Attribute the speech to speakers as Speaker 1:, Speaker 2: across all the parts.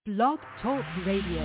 Speaker 1: Blog Talk Radio.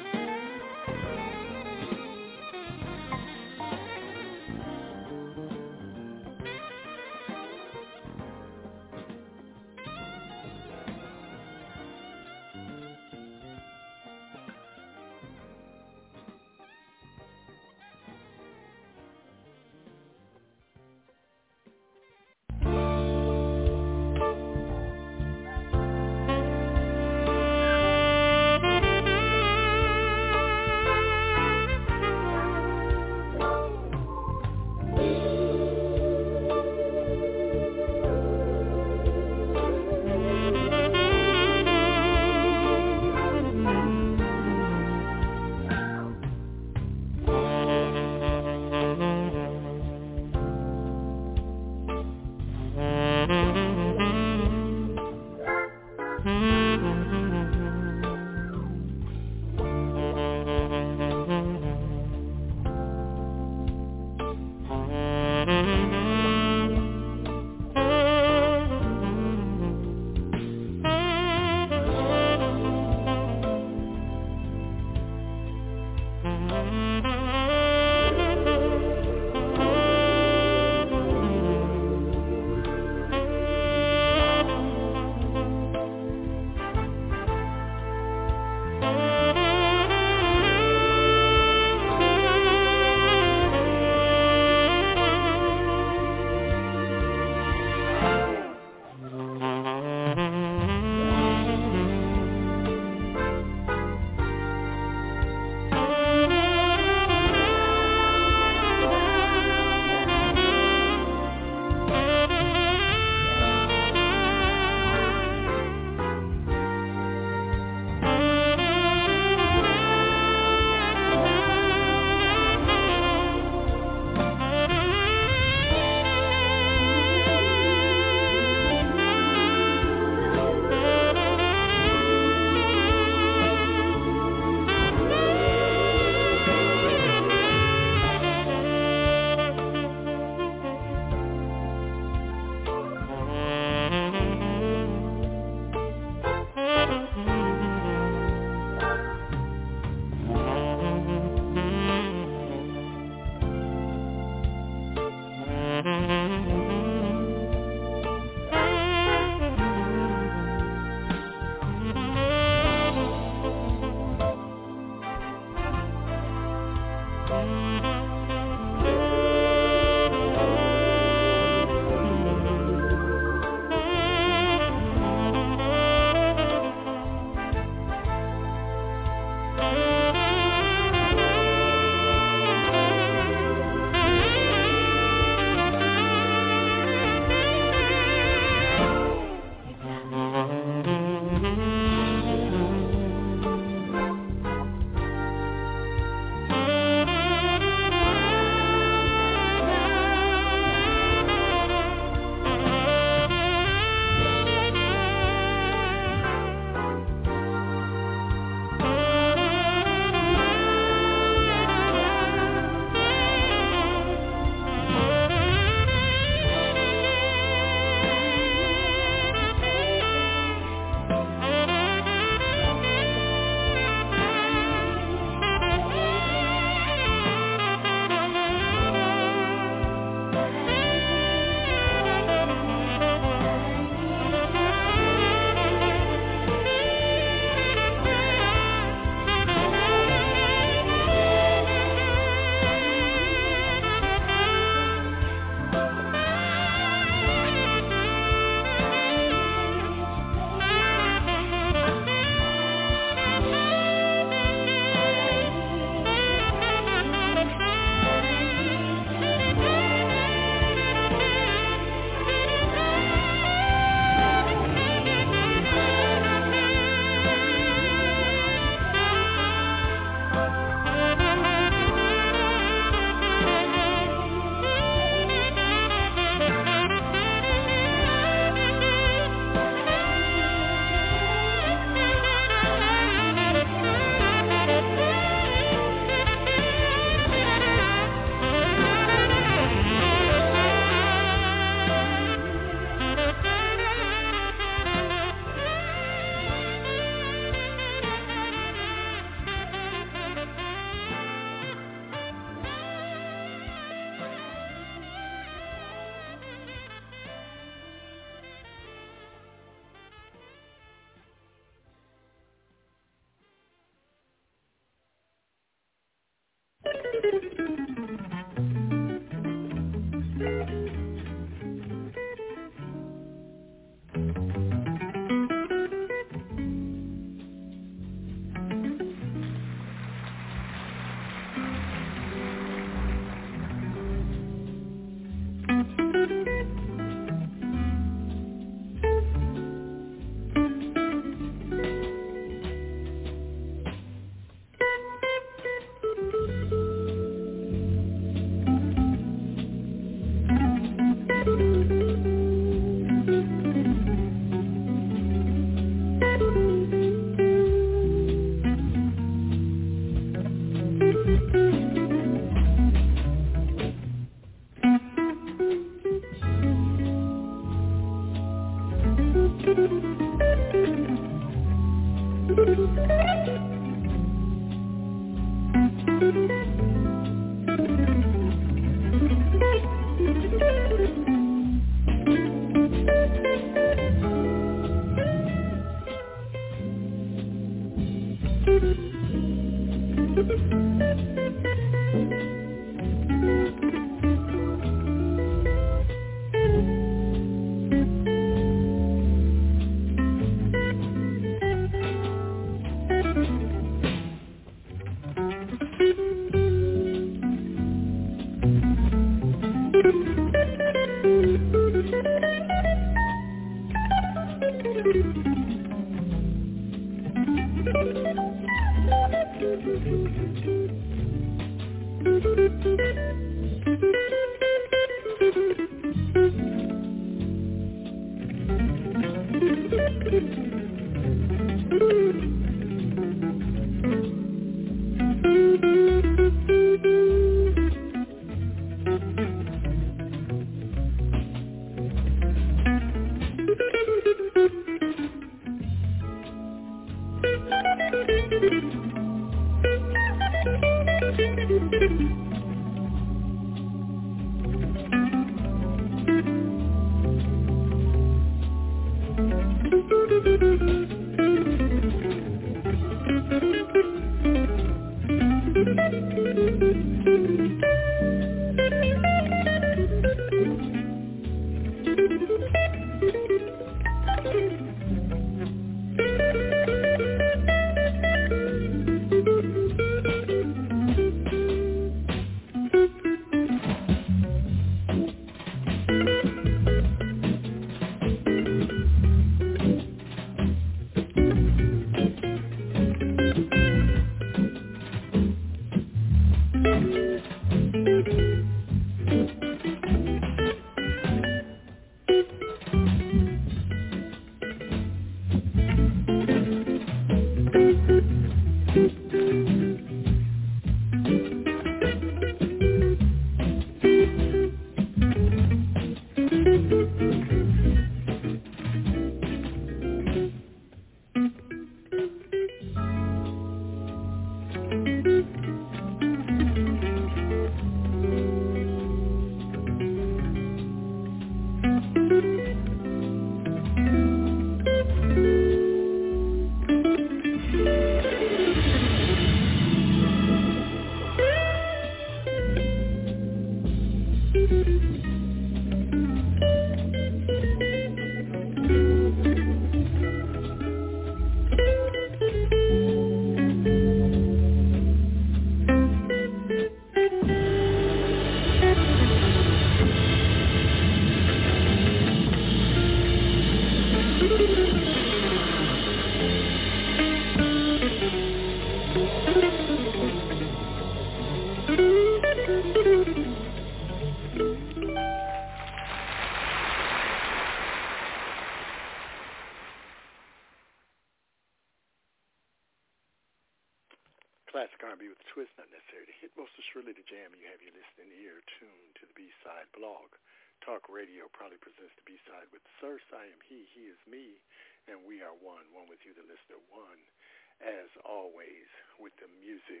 Speaker 1: Classic R&B with a twist, not necessary to hit. Most assuredly the jam, you have your listening ear tuned to the B-Side blog. Talk Radio proudly presents the B-Side with Sirs. I am he is me, and we are one with you, the listener, one, as always, with the music.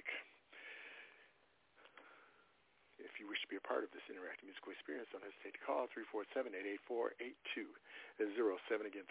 Speaker 1: If you wish to be a part of this interactive musical experience, don't hesitate to call 347-884-8207. 07 again,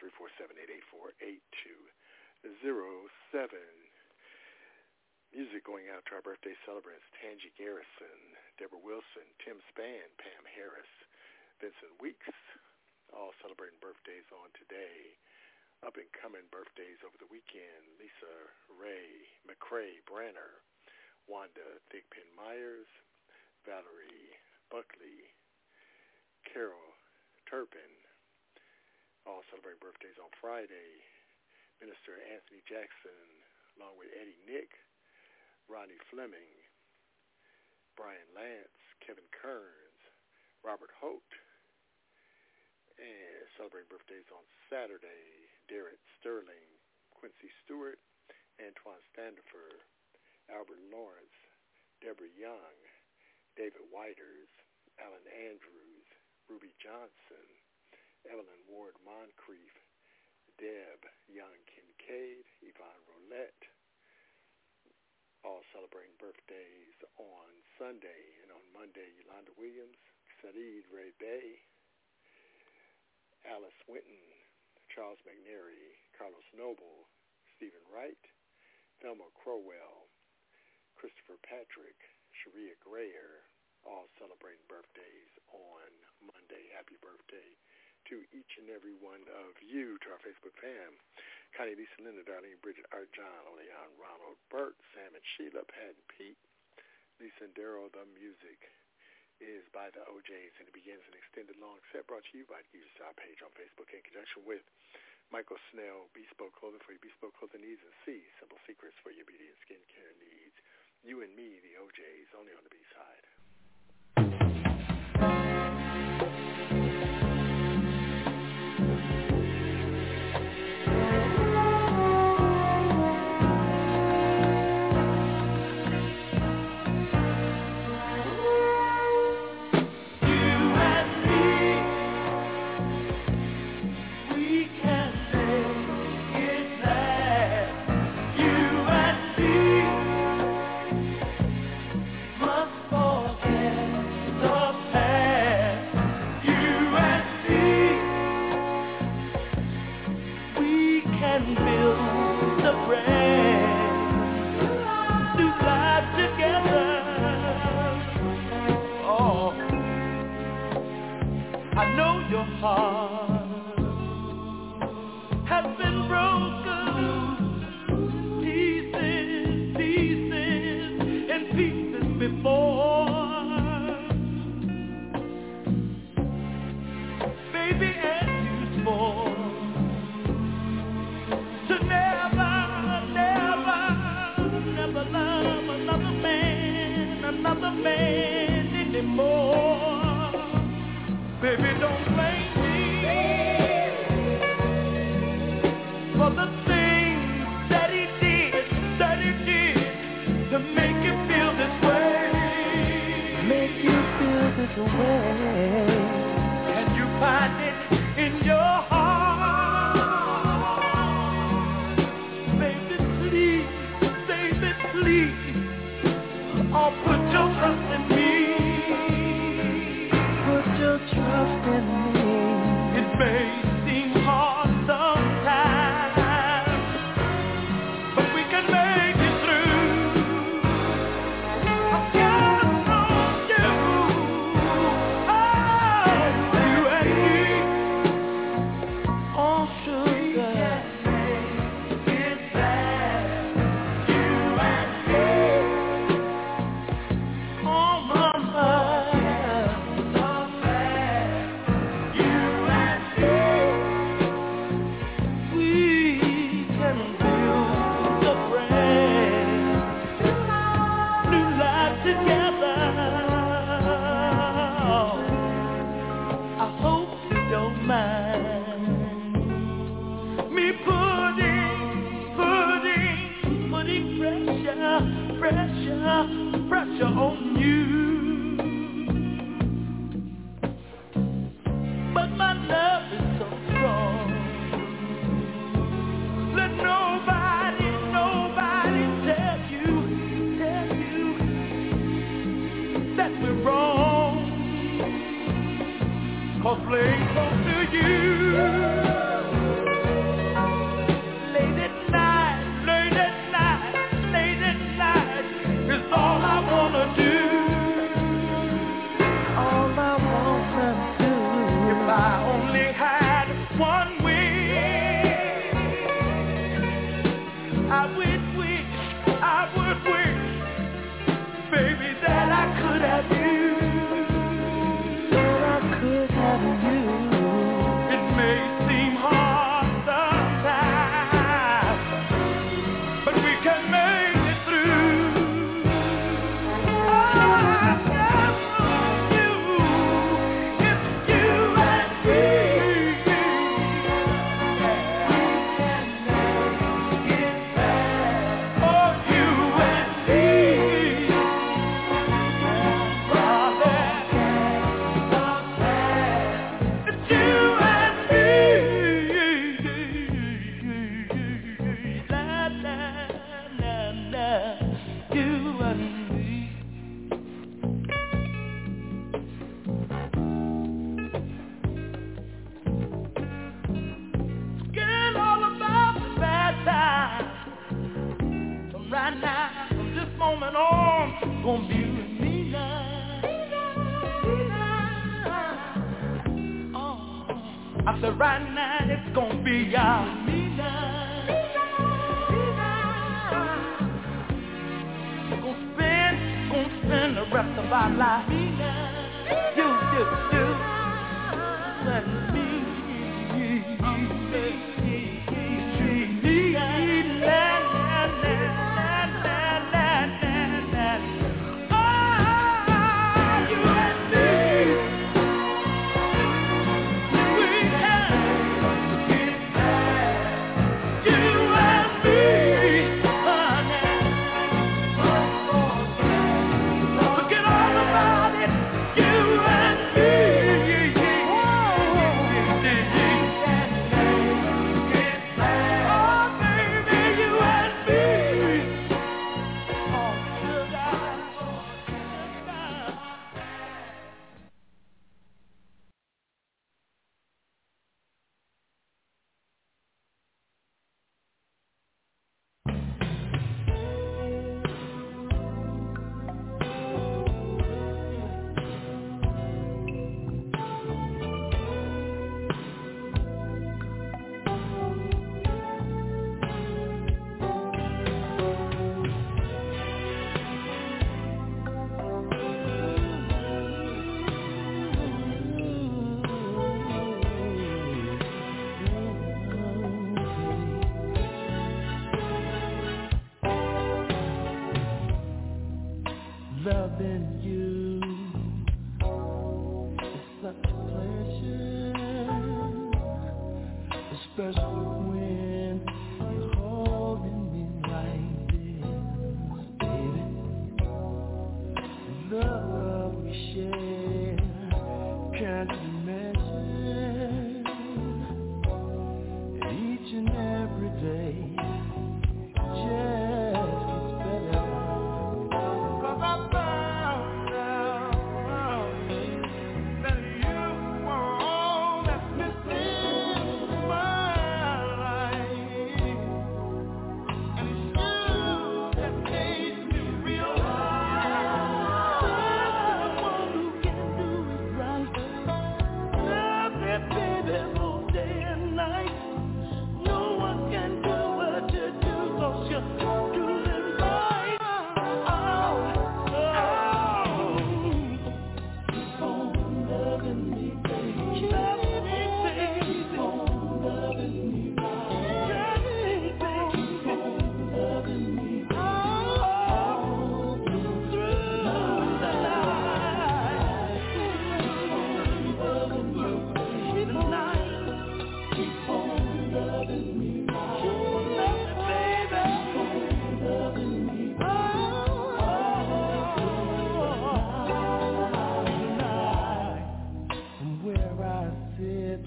Speaker 1: 347-884-8207. Music going out to our birthday celebrants, Tangi Garrison, Deborah Wilson, Tim Spann, Pam Harris, Vincent Weeks, all celebrating birthdays on today. Up-and-coming birthdays over the weekend, Lisa Ray McCrae Branner, Wanda Thigpen Myers, Valerie Buckley, Carol Turpin, all celebrating birthdays on Friday. Minister Anthony Jackson, along with Eddie Nick, Ronnie Fleming, Brian Lance, Kevin Kearns, Robert Holt, and celebrating birthdays on Saturday, Derek Sterling, Quincy Stewart, Antoine Standifer, Albert Lawrence, Deborah Young, David Whiters, Alan Andrews, Ruby Johnson, Evelyn Ward Moncrief, Deb Young Kincaid, Yvonne Roulette, all celebrating birthdays on Sunday. And on Monday, Yolanda Williams, Saeed Ray Bay, Alice Winton, Charles McNary, Carlos Noble, Stephen Wright, Thelma Crowell, Christopher Patrick, Sharia Grayer, all celebrating birthdays on Monday. Happy birthday to each and every one of you, to our Facebook fam. Connie, Lisa, Linda, Darlene, Bridget, Art, John, Oleon, Ronald, Bert, Sam and Sheila, Pat and Pete, Lisa and Daryl. The music is by the OJs, and it begins an extended long set brought to you by the User Style page on Facebook in conjunction with Michael Snell, Bespoke Clothing for your bespoke clothing needs, and C, Simple Secrets for your beauty and skincare needs. You and me, the OJs, only on the B-Side.
Speaker 2: but my love is so strong. Let nobody tell you that we're wrong. 'Cause playing close to you late at night is all I wanna do. All I wanna do. If I only had one wish, I would wish, baby, that I could have you. That I could have you. It may seem hard sometimes, but we can make it through. Oh, I just want you. It's you and me. Oh, you and me. It's you and me. La, la, la, la. You and me. Forget all about the bad times. From right now, from this moment on, gonna be with me now. Oh, I said right now, it's gonna be y'all. Me now. Gonna spend the rest of our life. Me now. You and me. Forget all about it. You and me. loving you is such a pleasure, especially when you're holding me like this, baby. The love we share can't be measured. Each and every day just gets better. 'Cause I found out that you were all that's missing in my life. And it's you that made me realize that the one who can do it right said,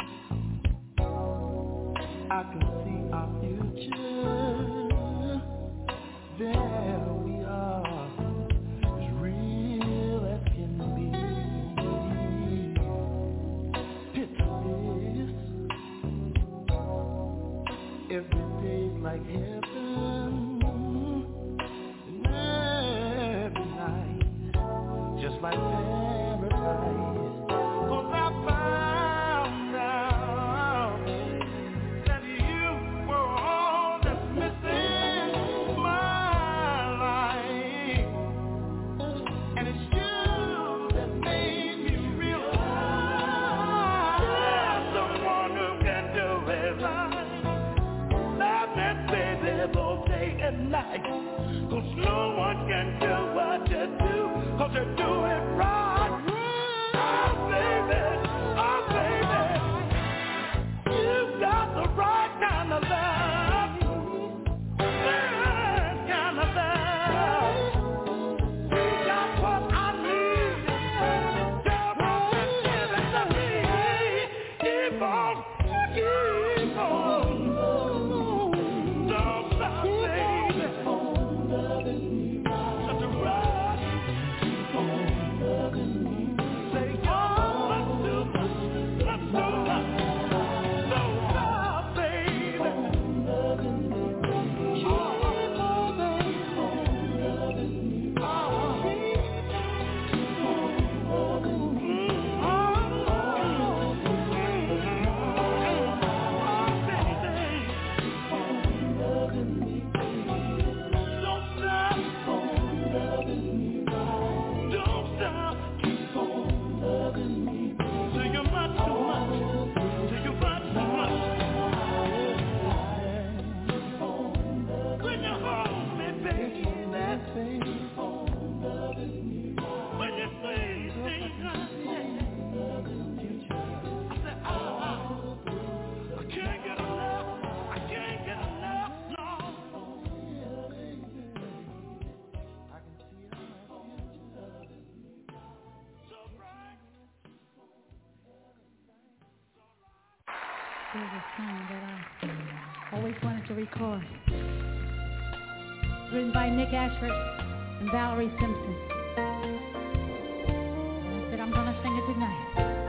Speaker 2: I can see our future. There we are, as real as can be. Picture this, every day's like heaven, and every night just like paradise. 'Cause I found out that you were all that's missing in my life, and it's you that made me realize there's someone who can do it right. Love that baby both day and night, 'cause no one can do what you do, 'cause you do it right. Oh baby, you got the right kind of love, that kind of love. You got what I need, just give it to me. Keep on, don't stop, baby. Such a rush. Say, let's do much. Don't stop, baby.
Speaker 3: There's a song that I always wanted to record. Written by Nick Ashford and Valerie Simpson. And I said, I'm going to sing it tonight.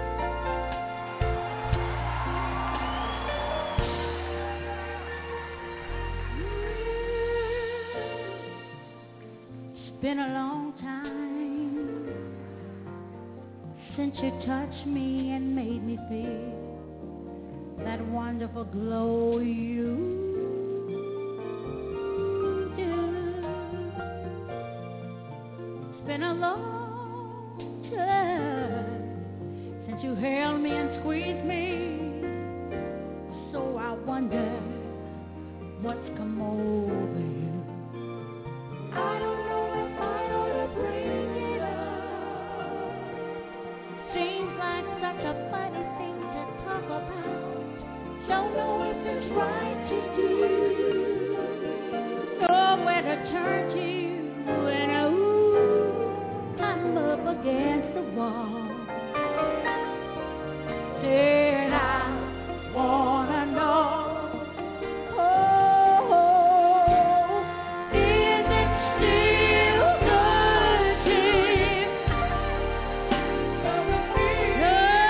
Speaker 3: It's been a long time since you touched me and made me feel that wonderful glow you do. It's been a long time since you held me and squeezed me, so I wonder what's come over you. I don't know if I ought to bring it up. Seems like such a funny thing to talk about. Don't know if it's right to do. Know where to turn to, and I'm up against the wall. Said I wanna know, is it still good to you? Does it feel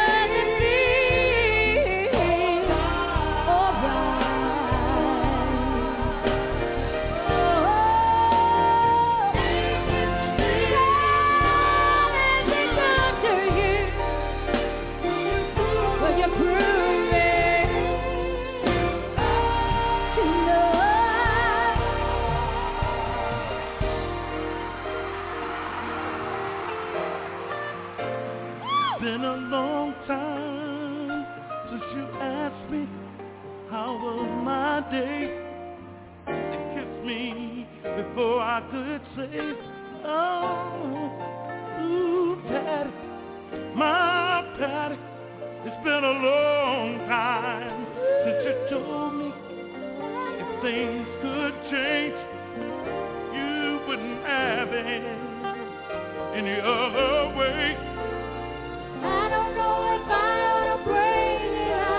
Speaker 2: Been a long time since you asked me how was my day. You kissed me before I could say, oh, ooh, Patty, my Patty. It's been a long time since you told me if things could change, you wouldn't have it any other way.
Speaker 3: I don't know if I ought to bring it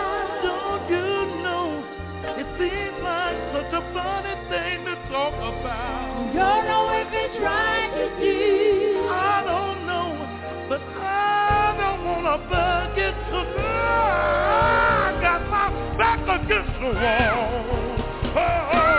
Speaker 2: against the wall. I got my back against the wall. Oh, oh.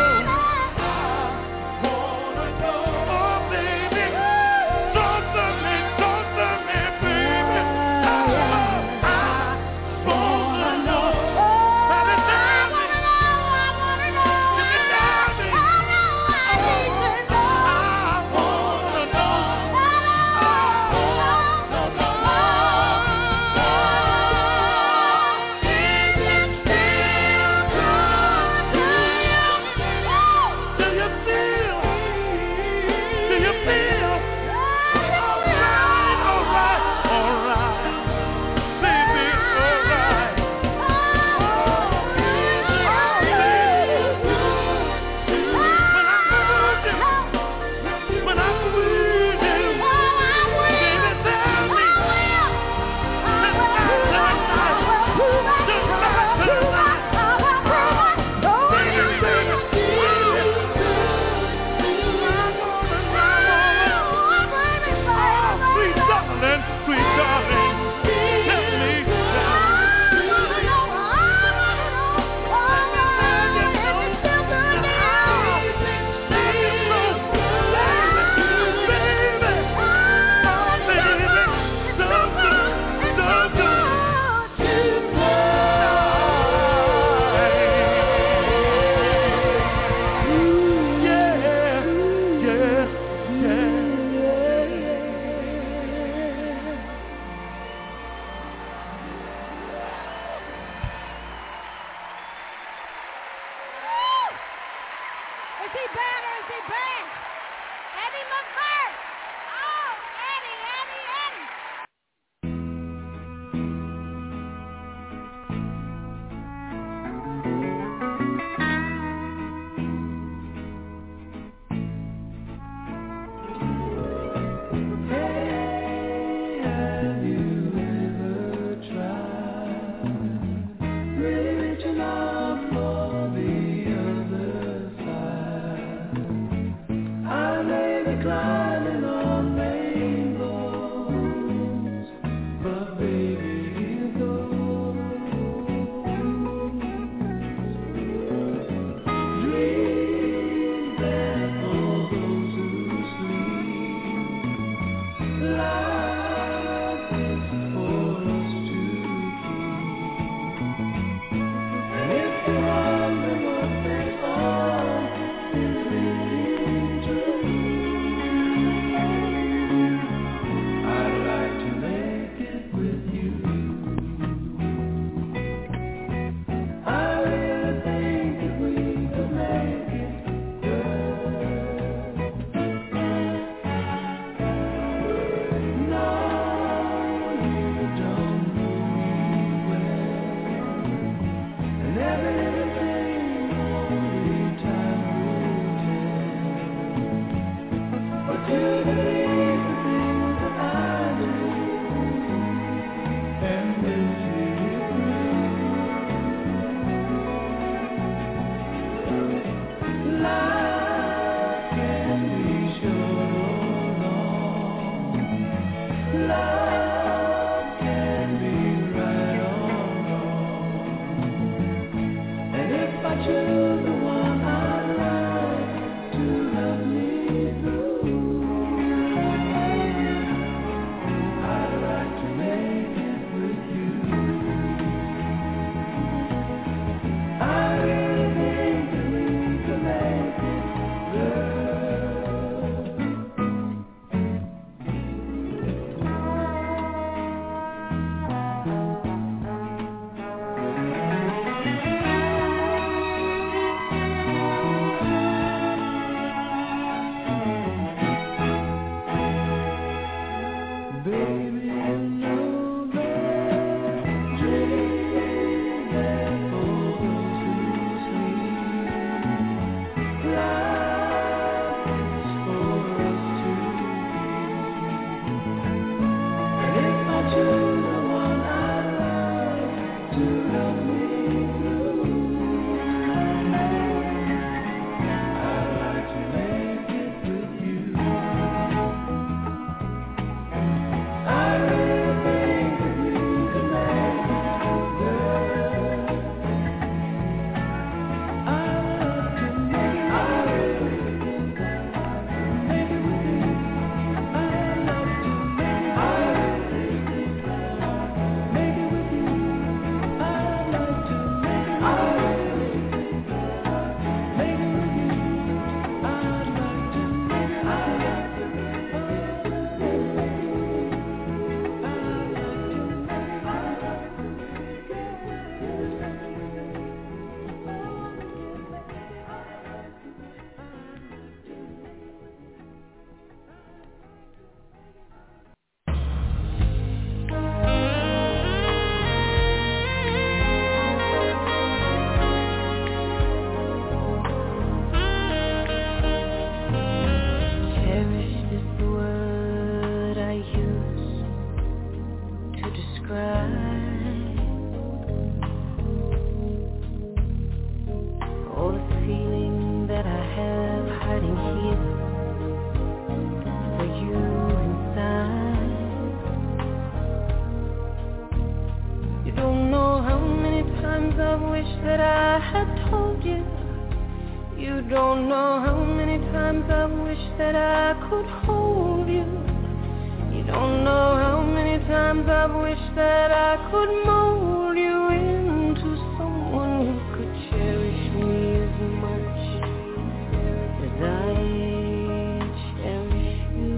Speaker 4: that I had told you. You don't know how many times I wish that I could hold you. You don't know how many times I wish that I could mold you into someone who could cherish me as much as I cherish you.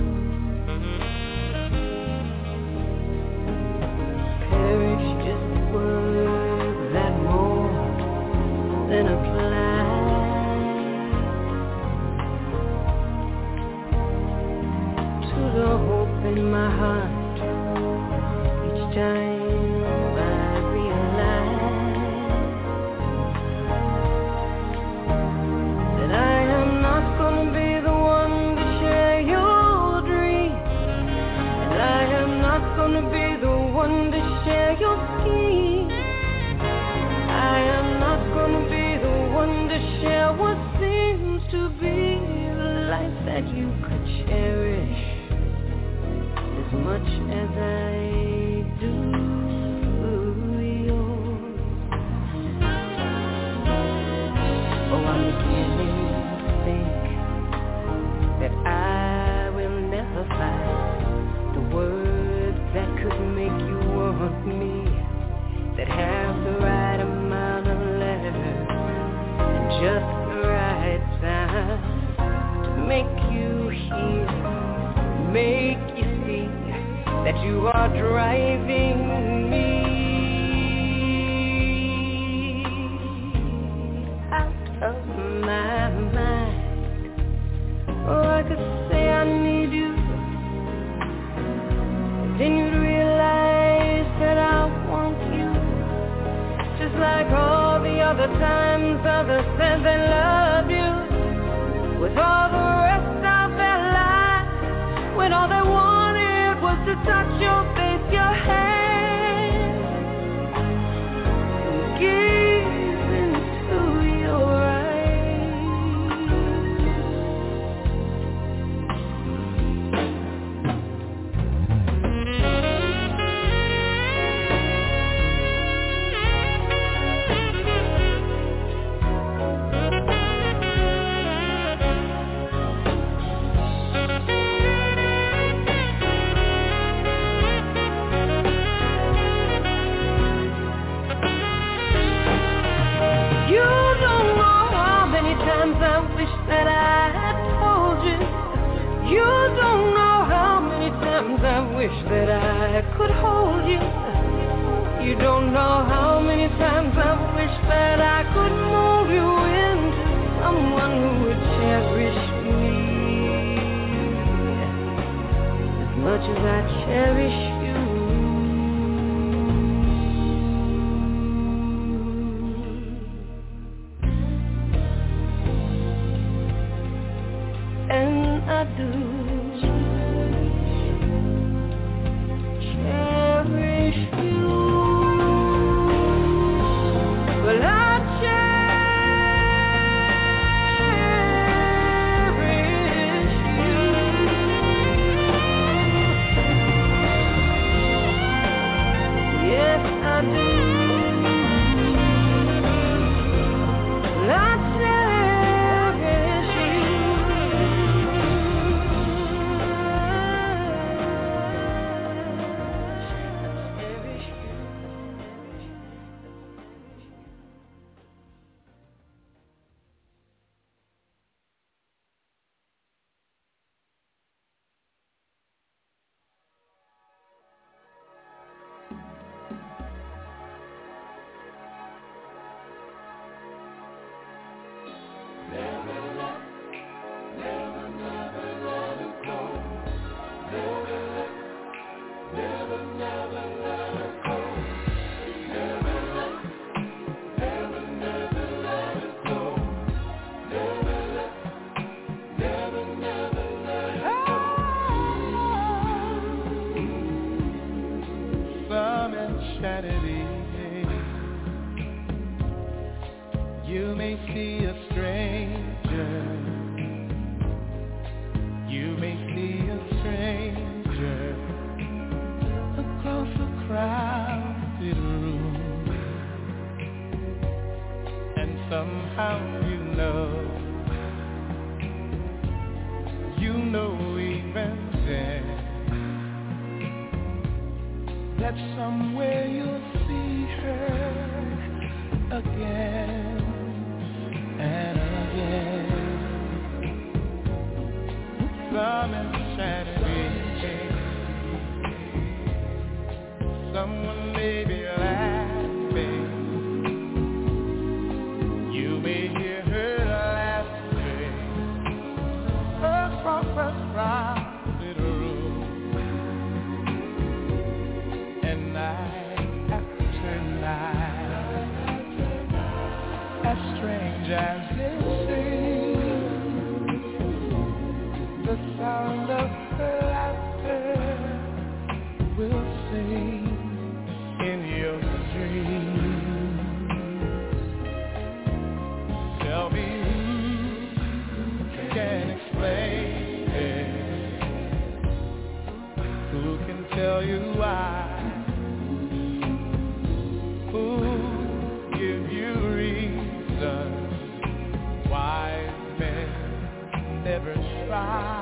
Speaker 4: Perish just words that more than apply to the hope in my heart each time I realize that I am not gonna be the one to share your dream, and I am not gonna be the one to share your scheme. I am not gonna be the one to share what seems to be the life that you could cherish as much as I do yours. Oh, I'm beginning to think that I will never find the words that could make you want me, that have the right amount of letters and just the right time to make you hear, make you see that you are driving me out of my mind. Oh, I could say I need you, but then you'd realize that I want you, just like all the other times others said they loved you, with all the rest of their lives, when all they wanted was to touch your face, your hand, and gaze into your I wish that I had told you. You don't know how many times I wish that I could hold you. You don't know how many times I wish that I could mold you into someone who would cherish me as much as I cherish you. And I do cherish you. Well, I cherish you. Yes, I do. Well, I cherish you.
Speaker 2: You may see a stranger. You may see a stranger across a crowded room. somehow you know even then, that somewhere you'll see her again and again. Some insanity, someone may be laughing. You may hear her laughing across the crowded room, and night after night, as strange as it seems, the sound of her laughter will sing in your dreams. Tell me who can explain it? Who can tell you why? Who give you reasons wise men never try?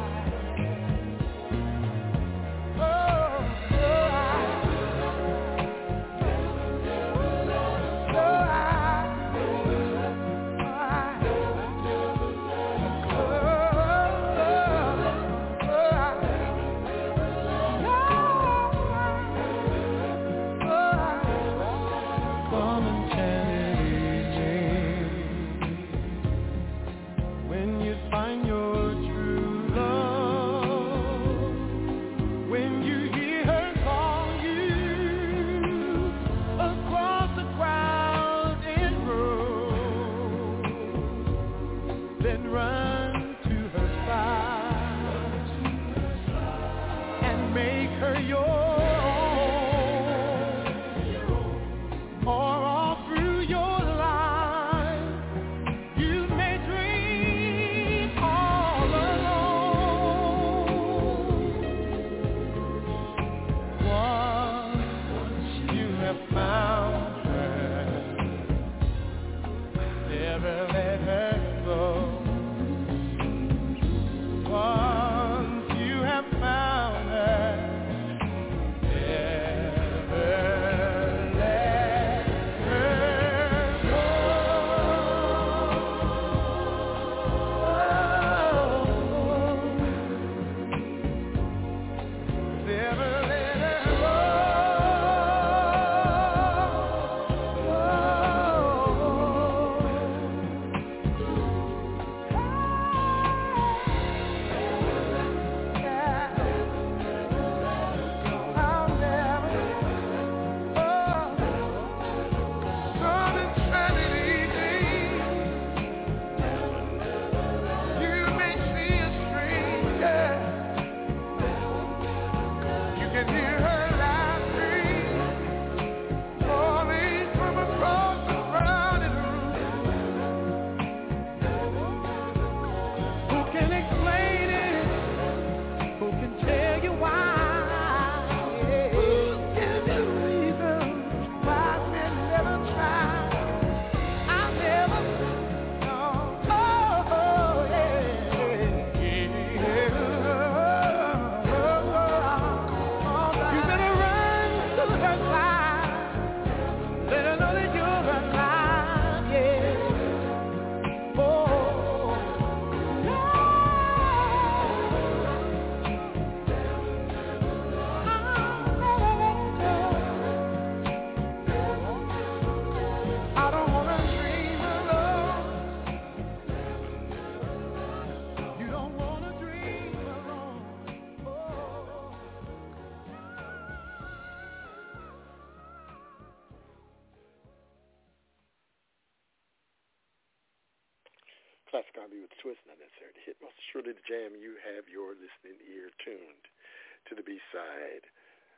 Speaker 1: Classic R&B with twist, not necessary to hit. Most surely the jam, you have your listening ear tuned to the B-side.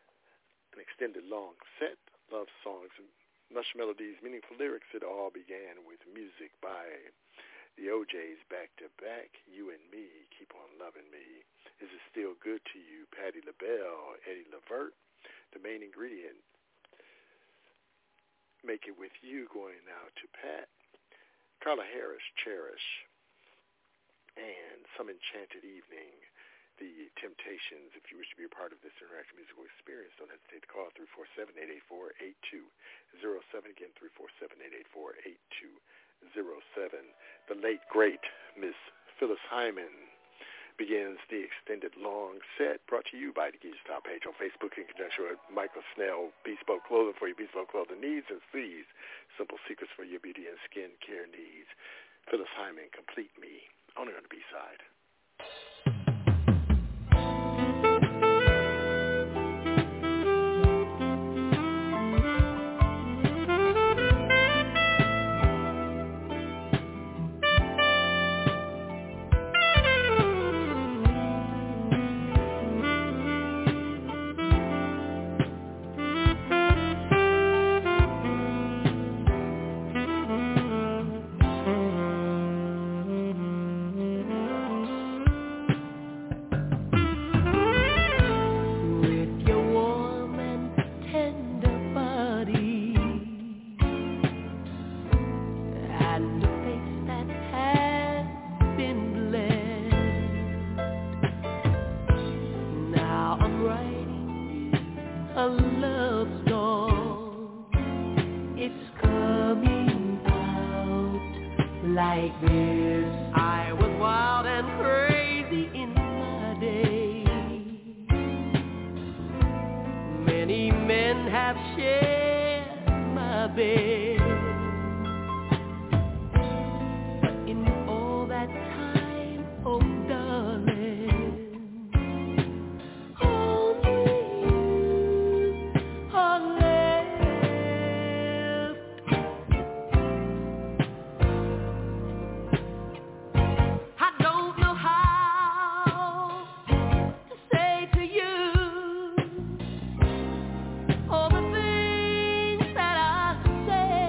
Speaker 1: An extended long set, love songs, and lush melodies, meaningful lyrics. It all began with music by the OJs back to back. You and Me, Keep on Loving Me. Is It Still Good to You? Patti LaBelle, Eddie Levert. The Main Ingredient, Make It With You, going out to Pat. Carla Harris, Cherish, and Some Enchanted Evening, The Temptations. If you wish to be a part of this interactive musical experience, don't hesitate to call 347-884-8207. Again, 347-884-8207. The late, great Miss Phyllis Hyman begins the extended long set brought to you by the Gee's Top page on Facebook in conjunction with Michael Snell, Bespoke Clothing for your bespoke clothing needs, and C's Simple Secrets for your beauty and skin care needs. Phyllis Hyman, Complete Me, only on the B-side.
Speaker 2: All the things that I say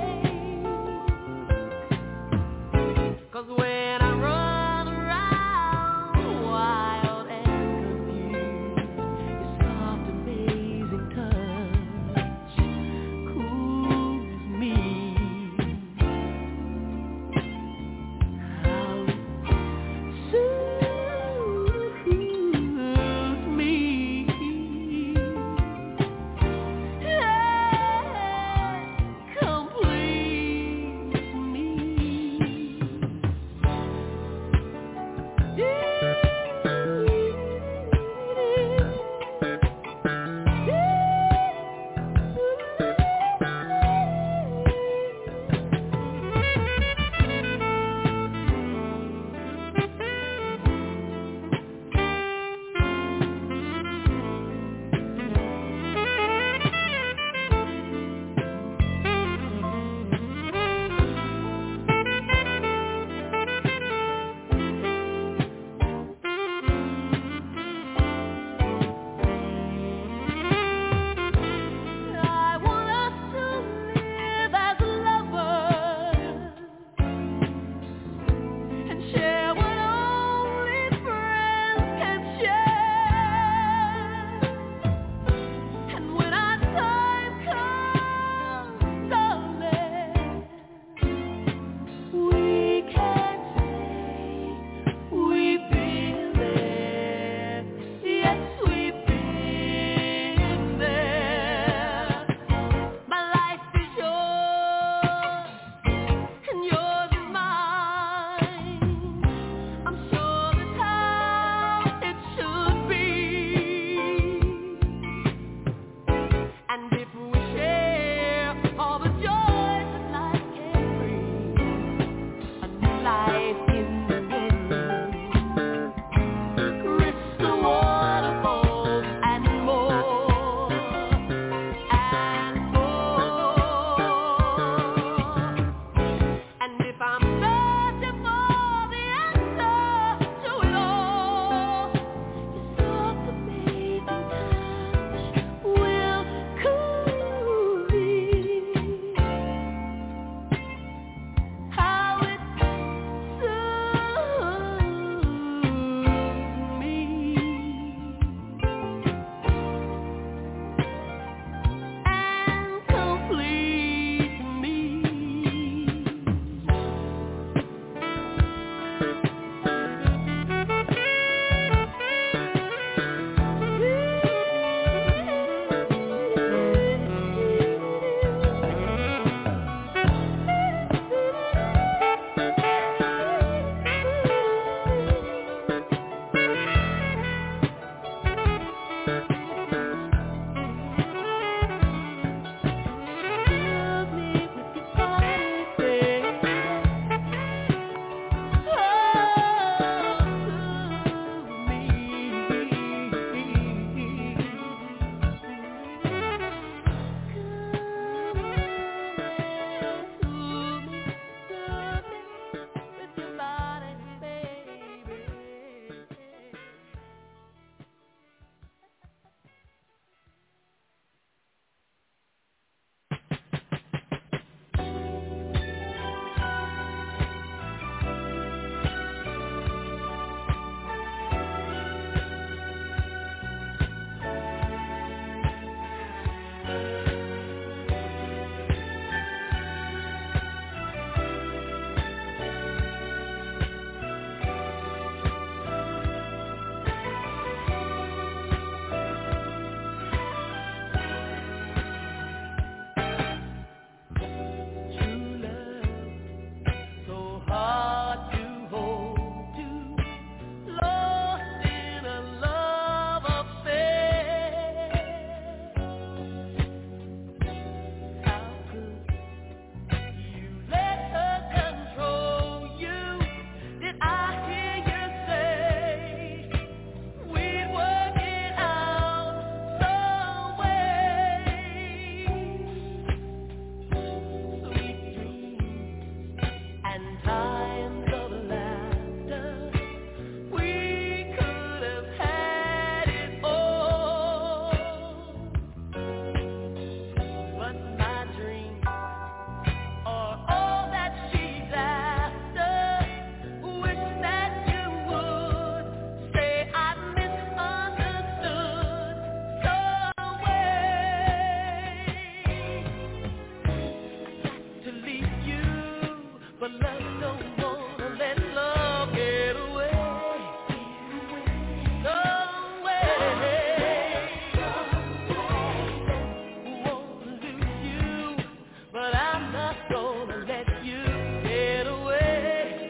Speaker 2: gonna let you get away.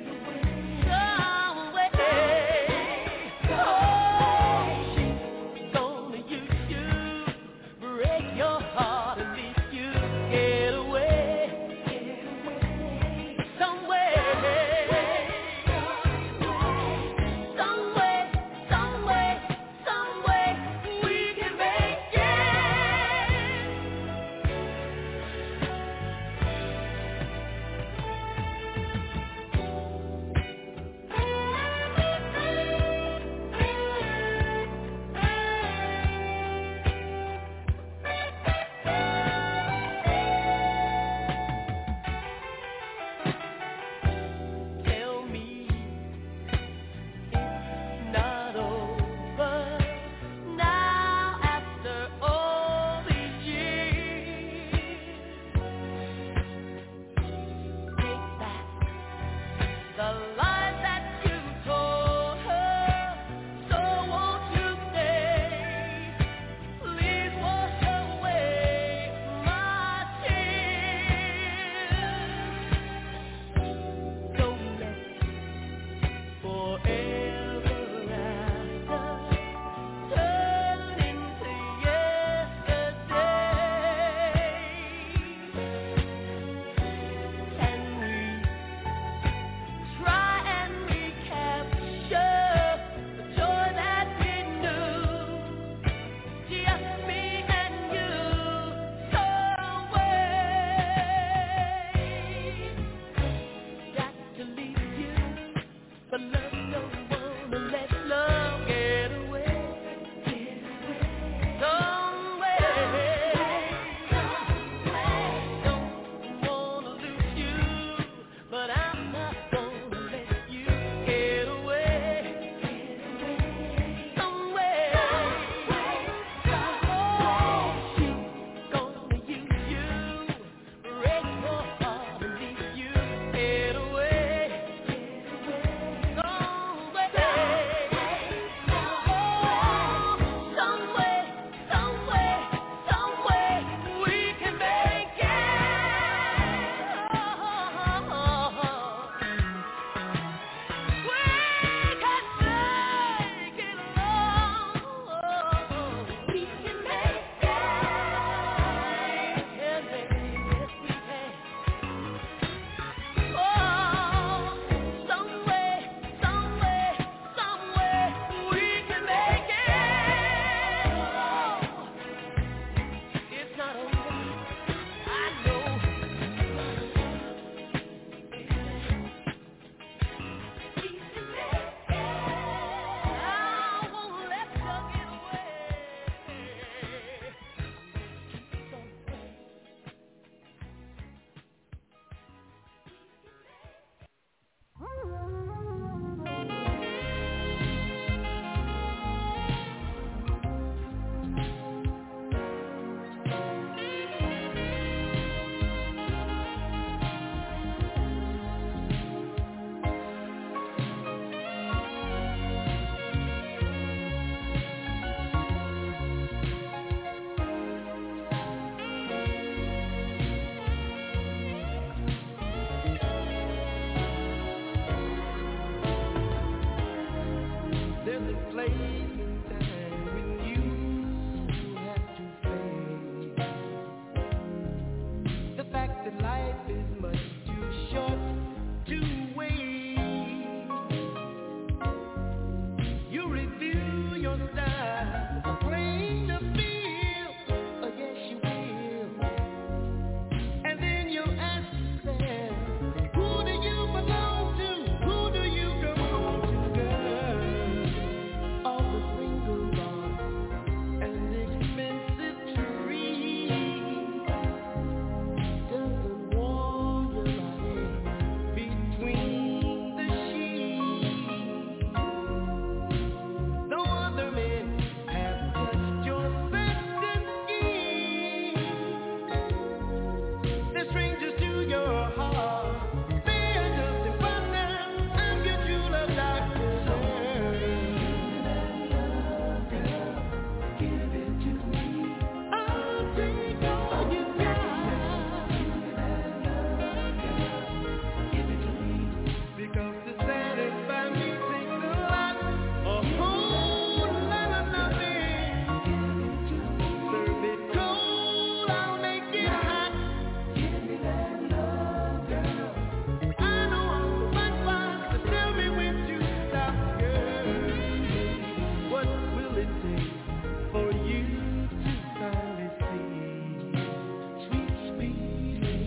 Speaker 2: Go away. Oh, she's gonna use you, break your heart and leave you get away. Some way.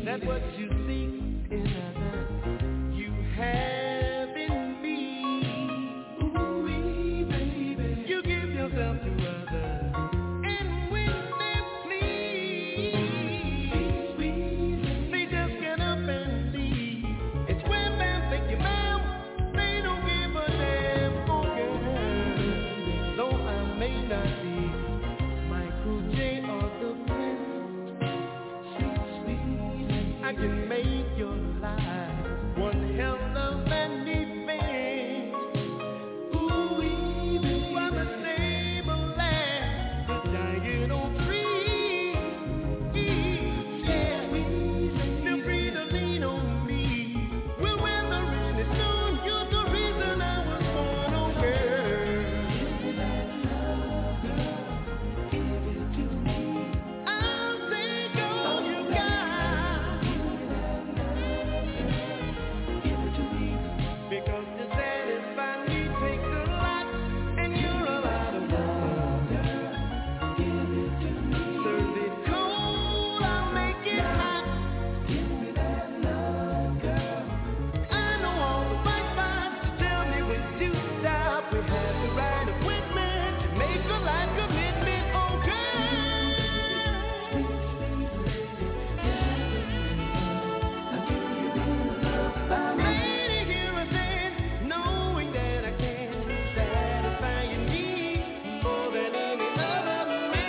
Speaker 2: that what you seek in others, you have in me. Ooh-wee, baby. You give yourself to others, and when they please, they just get up and leave. It's when man think you ma'am, they don't give a damn, oh girl. Though I may not be Michael J. or the I can make your life one hell of an event. Ooh, I'm a stable land, the giant oak tree. Yeah, feel free to lean on me. We'll weather any storm. You're the reason I was born, oh girl. Give me that love, girl. Give it to me. I'll take all you got. Because to satisfy me takes a lot, and you're a lot of love, girl. Give it to me. Serve it cold, I'll make it hot. Give me that love, girl. I know all the right spots. Tell me when to stop. We have the right equipment to make a life commitment, oh girl. I'll give you real love by lady, hear a thing, knowing that I can satisfy your needs more than any other man.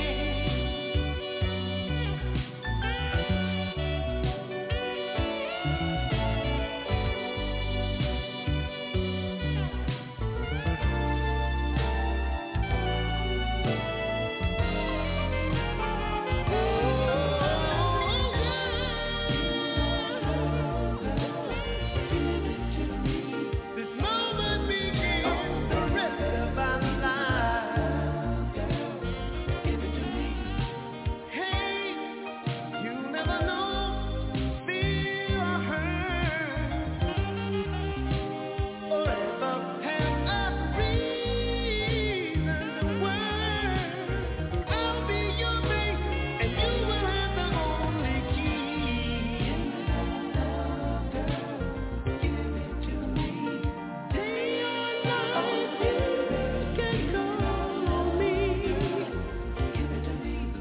Speaker 2: This moment begins the rest of our lives. Give it to me. Hey, you never know, feel or hurt, or ever have a reason to work. I'll be your mate, and you will have the only key. Give it to me. Day or night, you can call on me. Give it to me.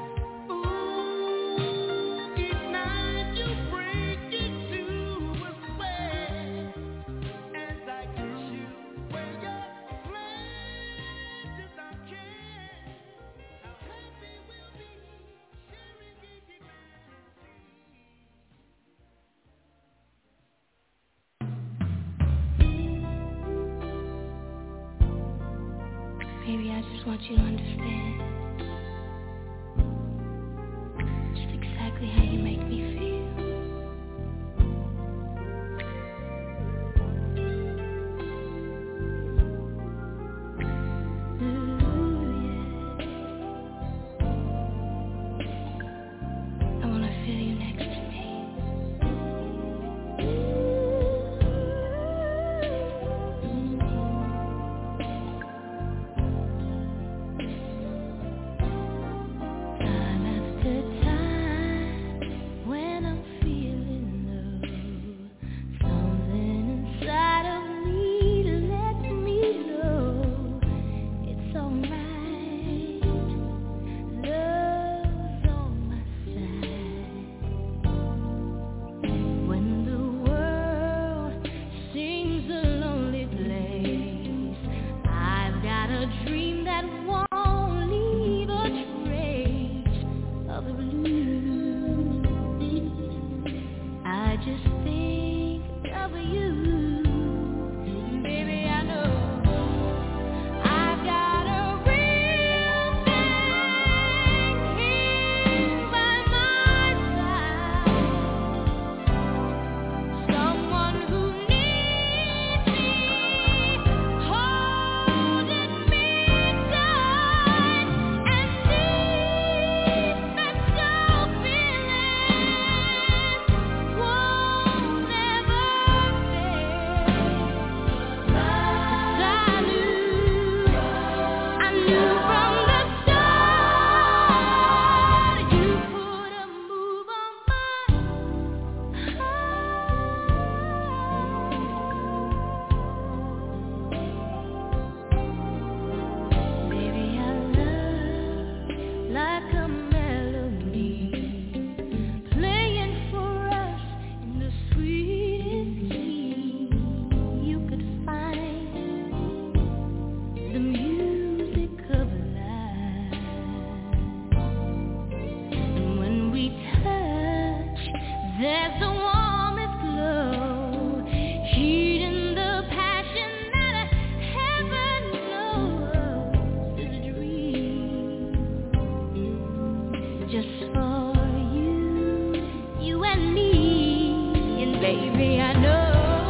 Speaker 2: Ooh, each night you break into a sweat as I kiss you where your pleasures are kept. How happy we'll be sharing geeky
Speaker 5: Baby, I just want you to understand just exactly how you make me feel. I want to feel you next to me.
Speaker 3: There's the warmest glow, heat in the passion that heaven knows is a dream. Just for you and me, and baby, I know.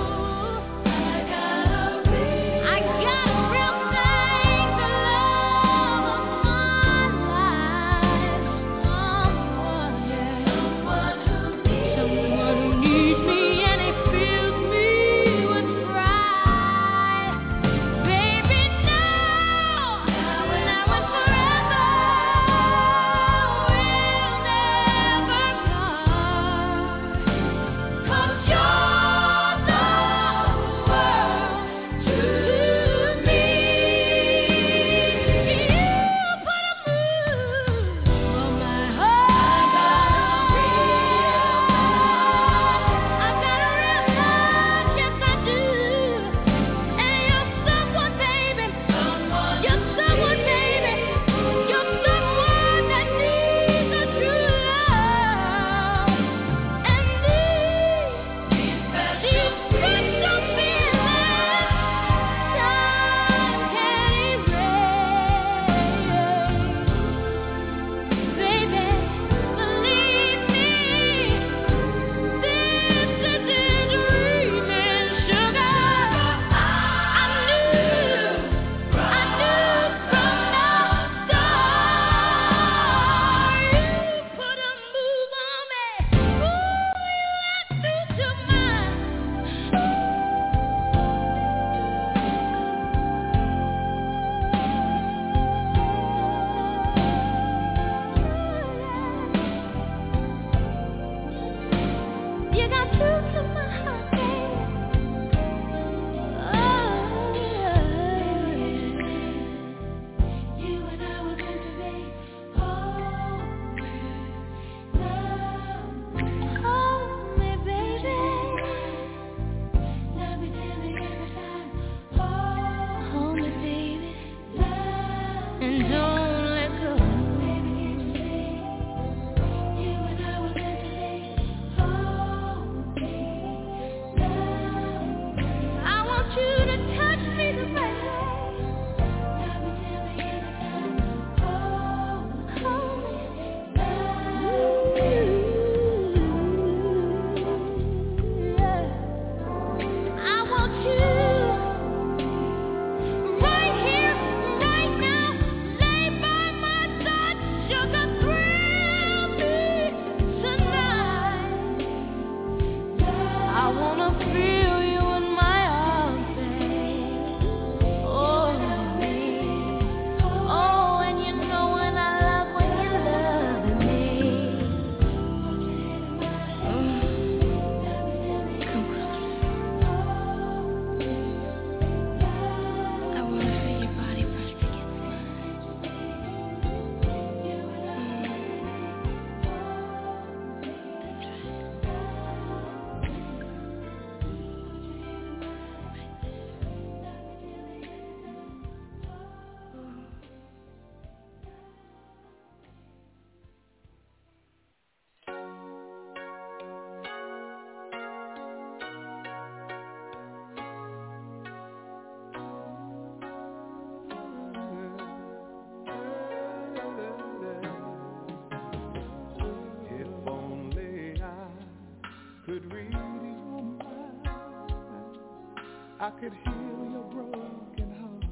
Speaker 2: I could heal your broken heart.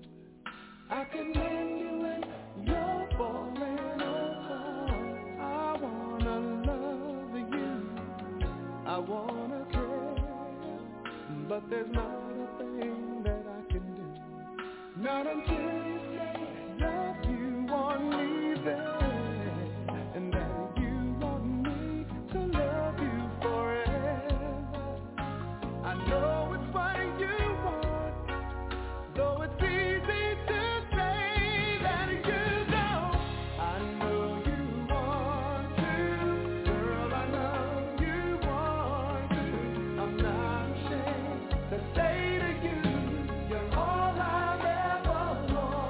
Speaker 2: I could mend you when you're falling apart. I wanna love you, I wanna care, but there's not a thing that I can do. Not until you say that you want me there, and that you want me to love you forever. I know it's what you want, though it's easy to say that you don't. I know you want to, girl, I know you want to. I'm not ashamed to say to you, you're all I've ever wanted.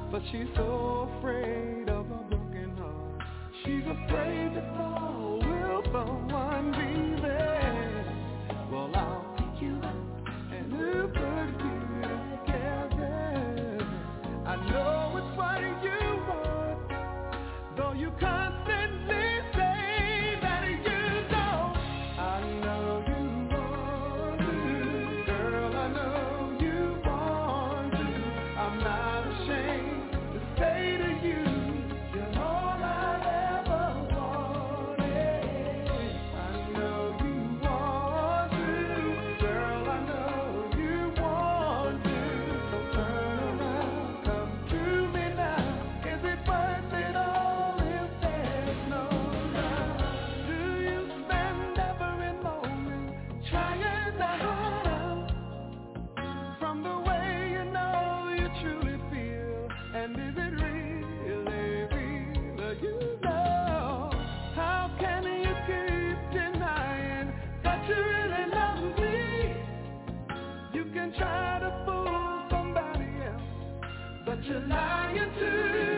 Speaker 2: but she's so afraid of a broken heart. She's afraid that fall. Will someone be there? Well, I'll pick you up and we'll put you together. I know it's what you want, though you constantly say that you don't. I know you want to, girl, I know you want to. I'm not ashamed to say to you, you're all I ever wanted. I know you want to, girl, I know you want to. So turn around, come to me now. Is it worth it all if there's no love? Do you spend every moment trying to hide out from the way you know you truly feel? And is it really real? You know, how can you keep denying that you really love me? You can try to fool somebody else, but you're lying to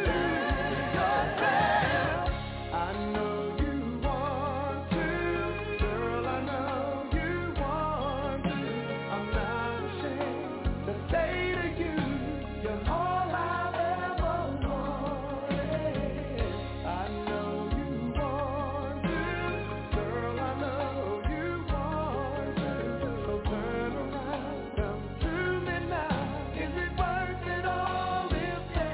Speaker 2: yourself. I know you want to, girl, I know you want to. I'm not ashamed to say to you, you're all I've ever wanted. I know you want to, girl, I know you want to. So turn around, come to me now. Is it worth it all if there's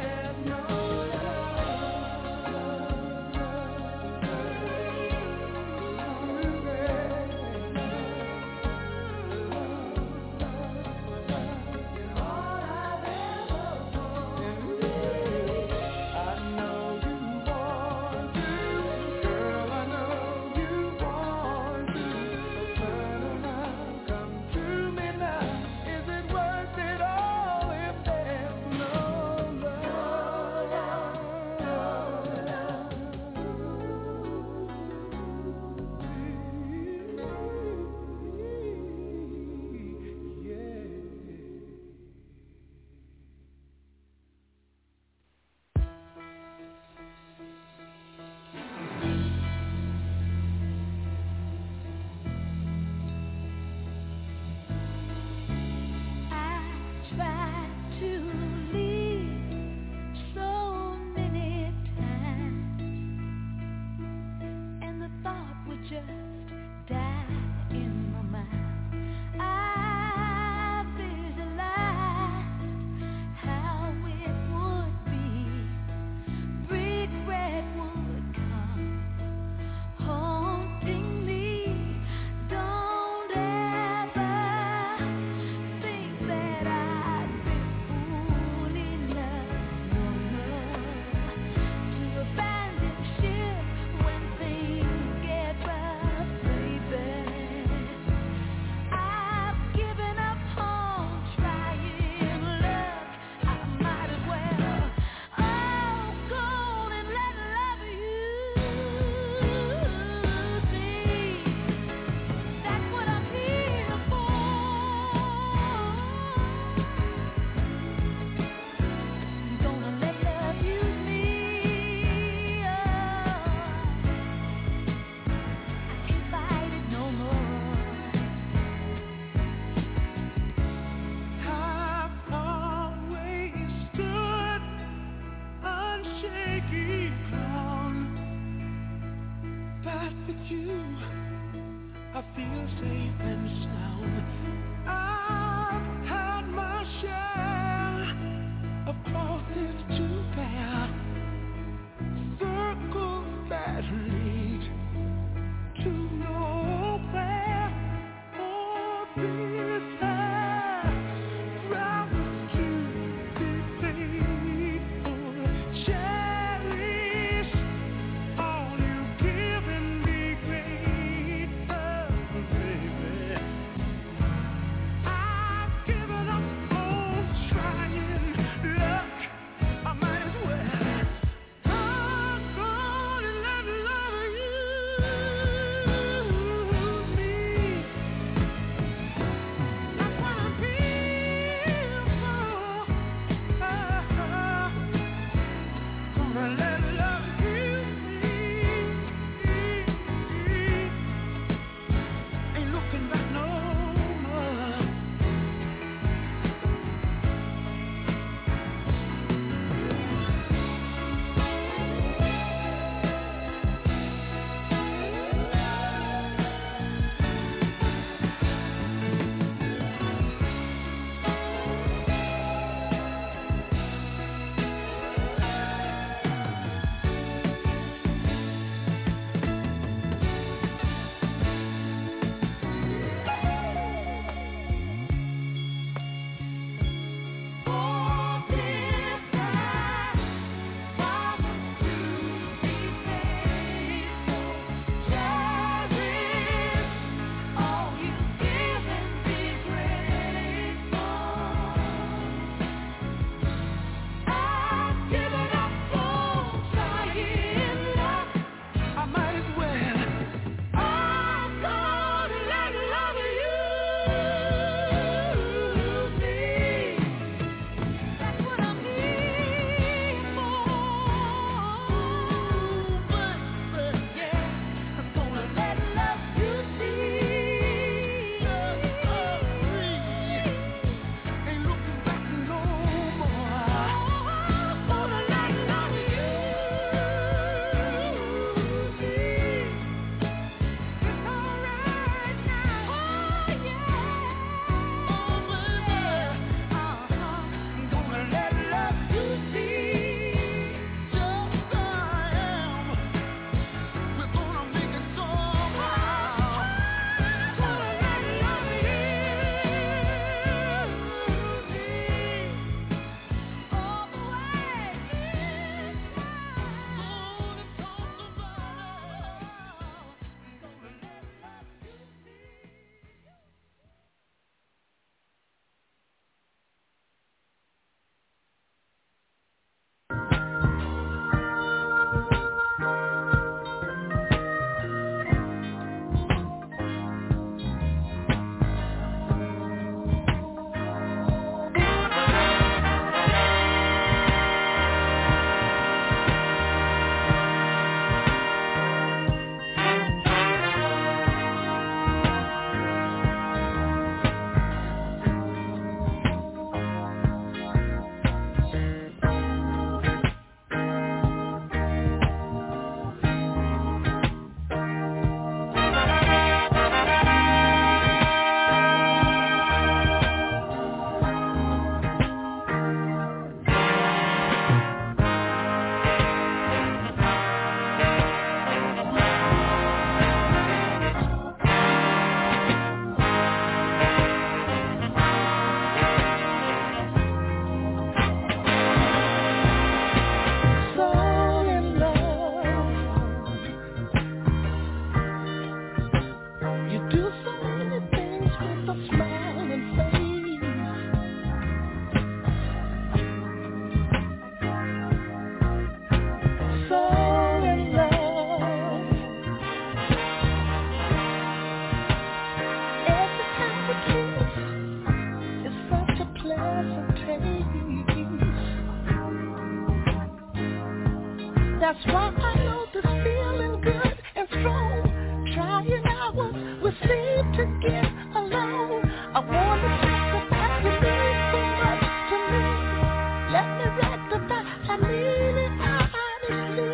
Speaker 2: That's why I know this feeling good and strong. Trying hours we seem to get along. I wanna sacrifice you mean so much to me. Let me rectify, I mean it honestly.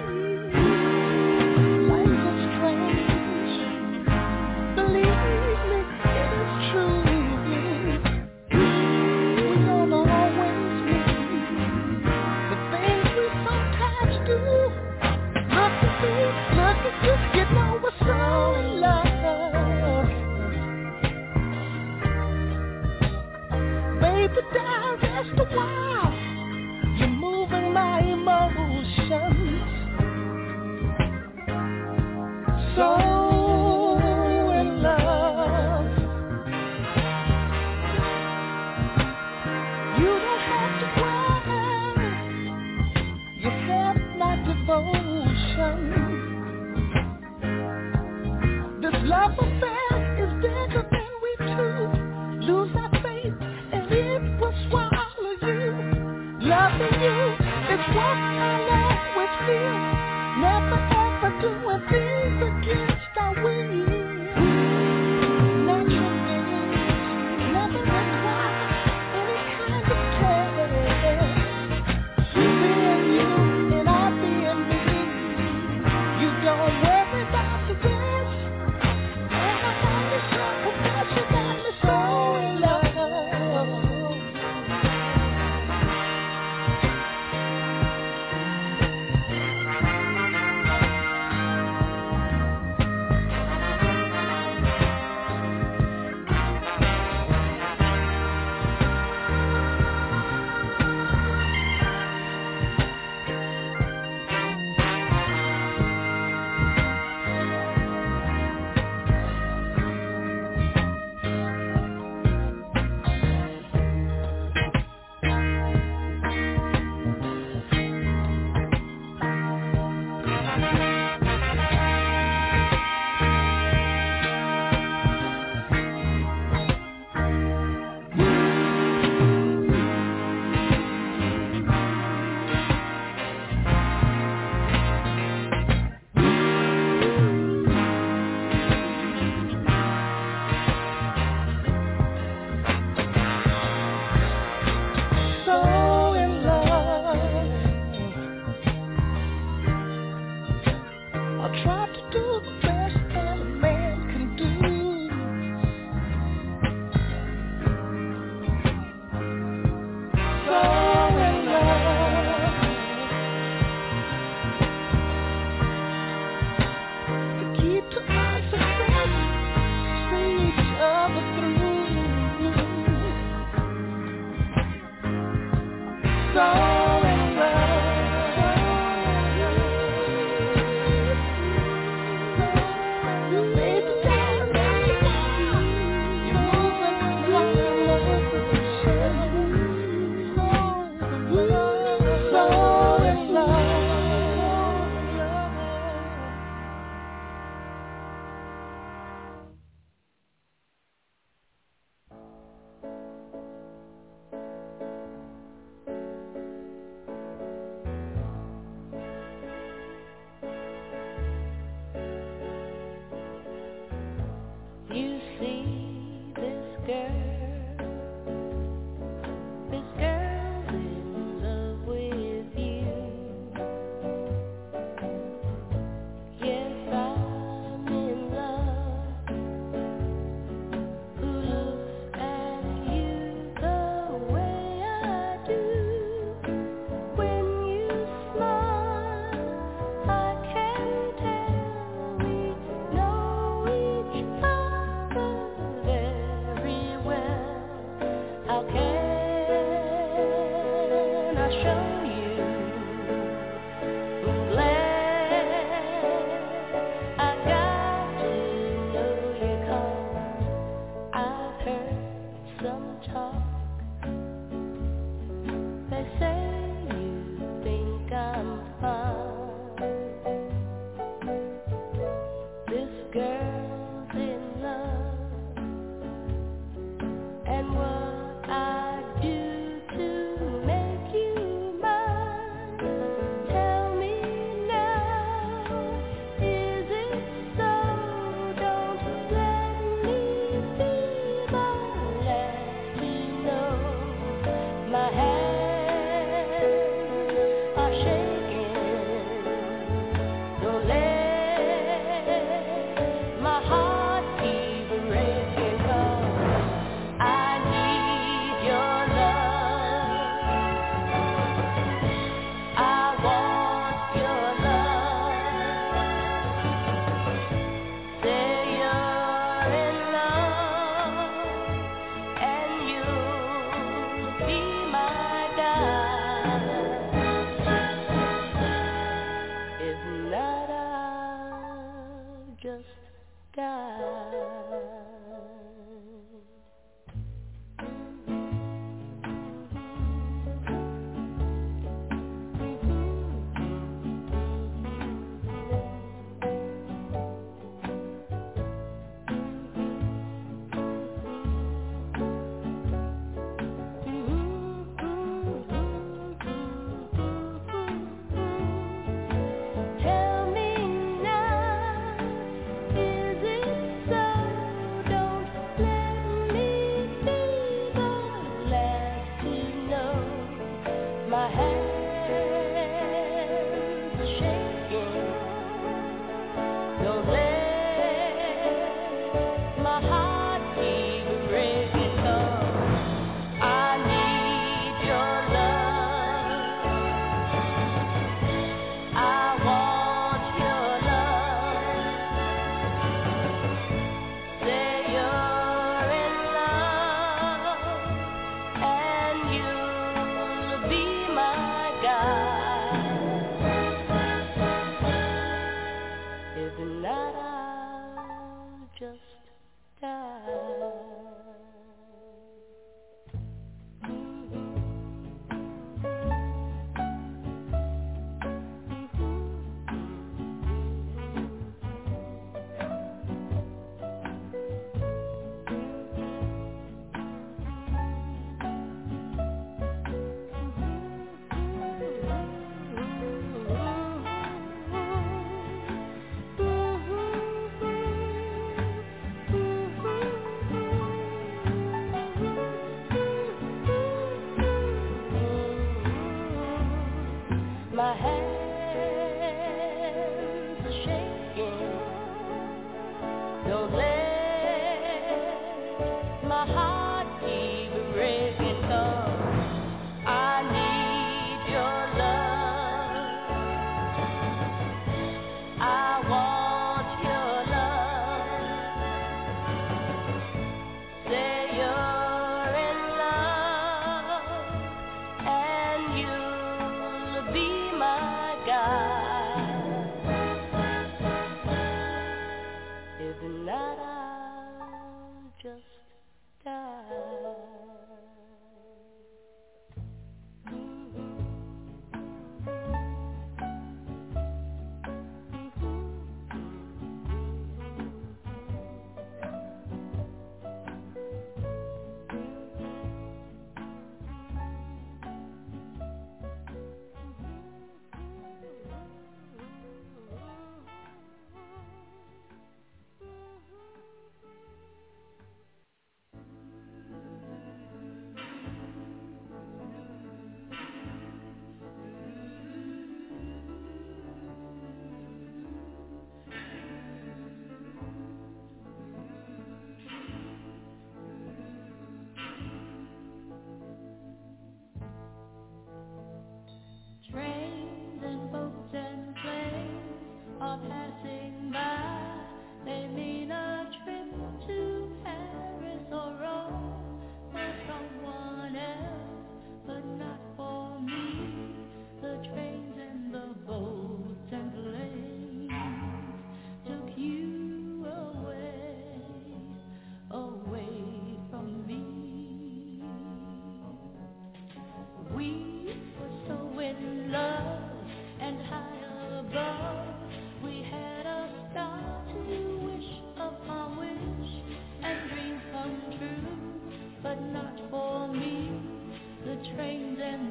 Speaker 2: Life is strange, believe me, it is true. We don't always meet the things we sometimes do. Look at me, look at you, you know we're so in love. Baby, down just a while, you're moving my emotions. So in love. You don't have to cry, you have my devotion. This love affair is bigger than we two. Lose our faith and it will swallow you. Loving you is what I'll always feel. Never ever doing things against our will. Natural things never require any kind of care. You being you and I being me. You don't worry about the rest. And I promise you, because you got me so in love. So in love. I'll try to do the best that a man can do. So in love. The key to our success, see each other through. So in love. Baby, down you're moving my emotions. So in love.
Speaker 4: You see this girl's in love with you. Yes, I'm in love. Who looks at you the way I do? When you smile, I can tell we know each other very well. How can I show you? I'm glad I got to know you, 'cause I've heard some talk. They say you think I'm fine. This girl's in love, and what I do to make you mine. Tell me now.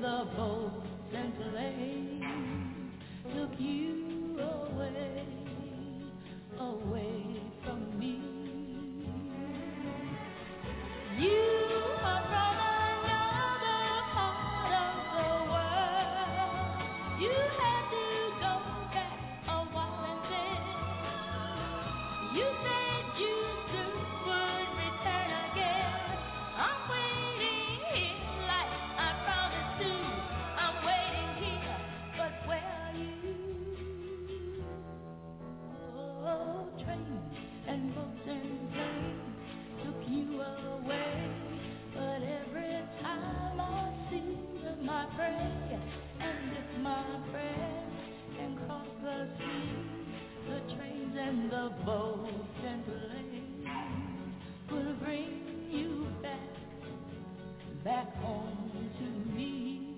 Speaker 3: the boats and planes took you away, away from me. You are from another part of the world. You had to go back a while and then you said you soon would return again. I'm waiting here like I promised to. I'm waiting here, but where are you? Oh, trains and boats and planes took you away, but every time I see my prey, and if my friend can cross the sea, the trains and the boats and planes will bring you back home to me.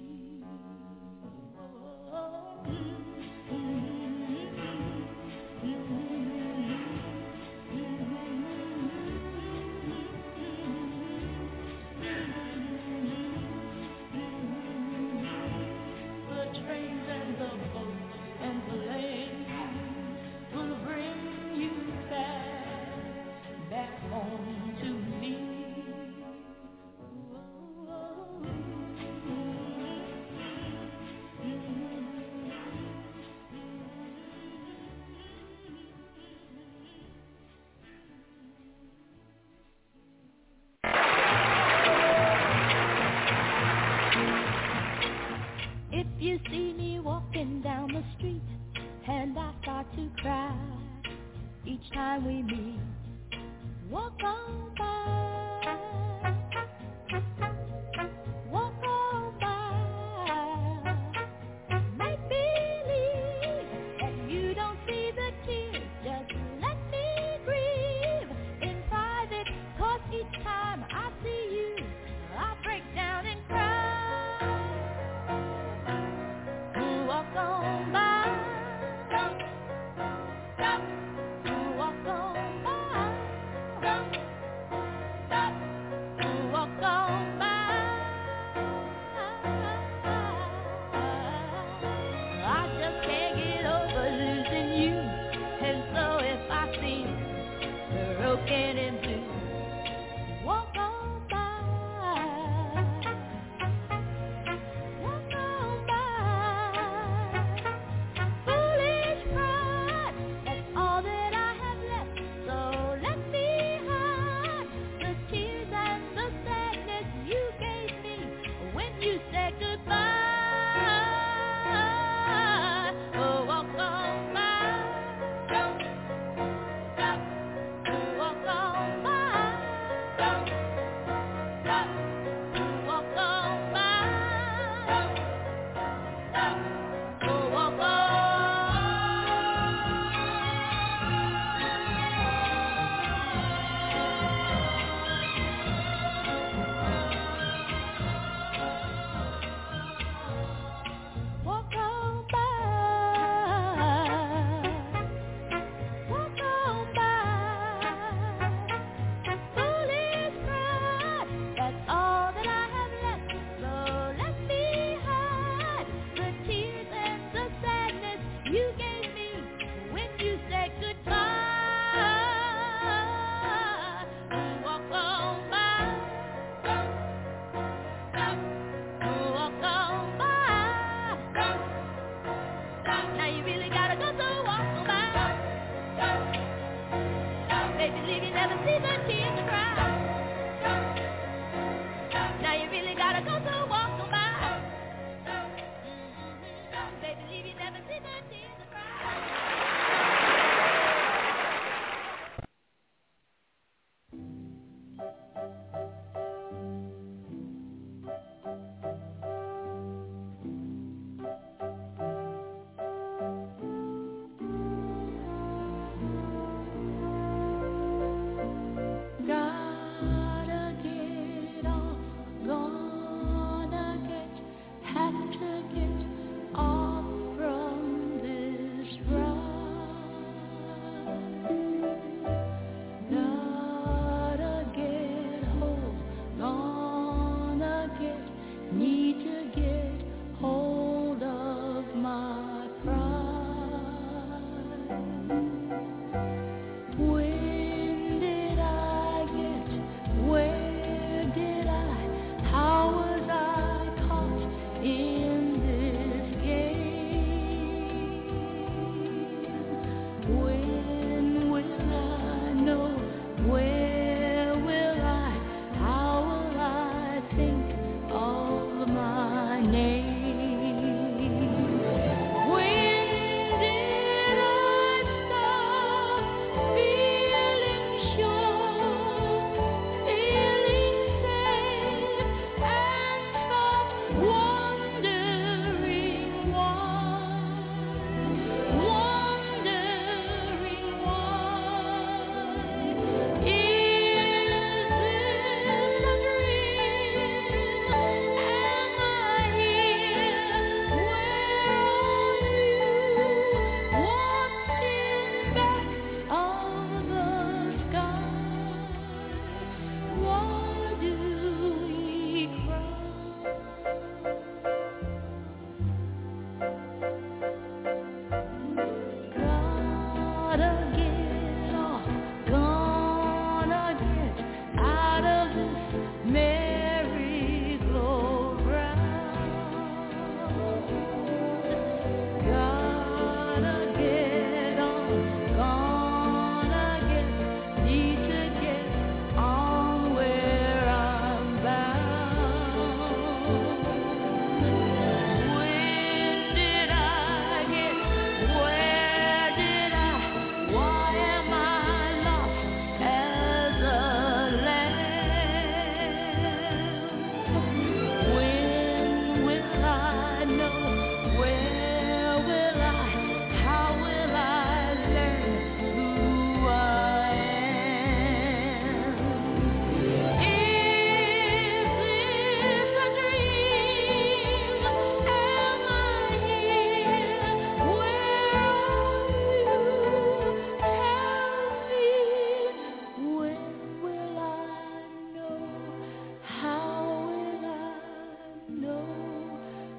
Speaker 3: The trains and the boats and planes will bring you back home to me.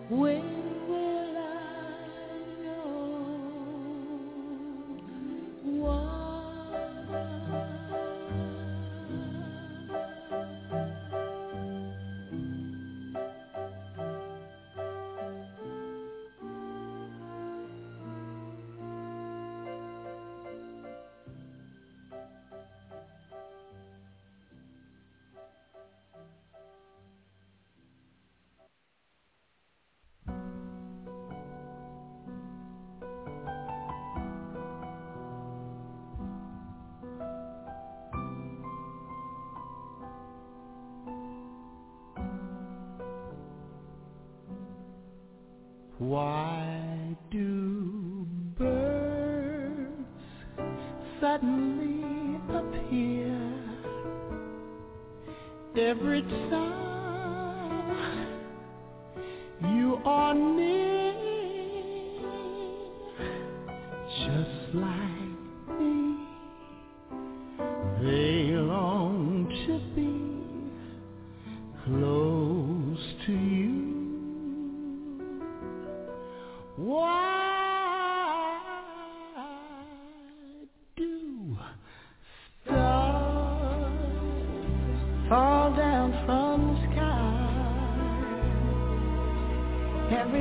Speaker 3: When will I know why?
Speaker 2: Why do birds suddenly appear every time you are near? Just like me, they long to be close to you. Why do stars fall down from the sky every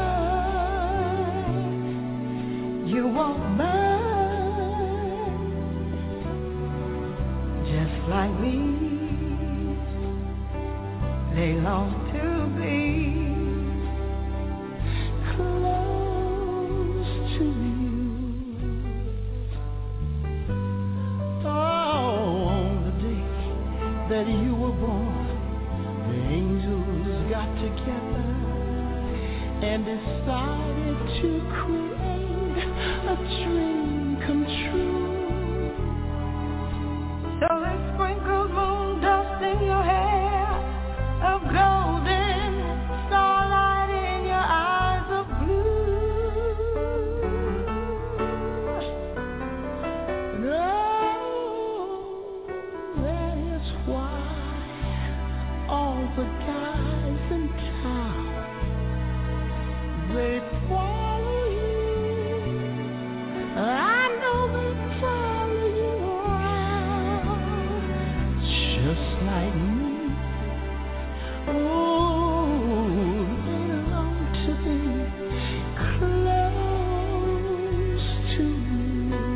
Speaker 2: time you walk by? Just like me, they long to be close to you. Oh, on the day that you were born, the angels got together and decided to create a dream come true. So they sprinkled moon dust in your hair of golden starlight in your eyes of blue. And oh, that is why all the guys in town, they follow you. I know they follow you around, just like me. Oh, they long to be close to you.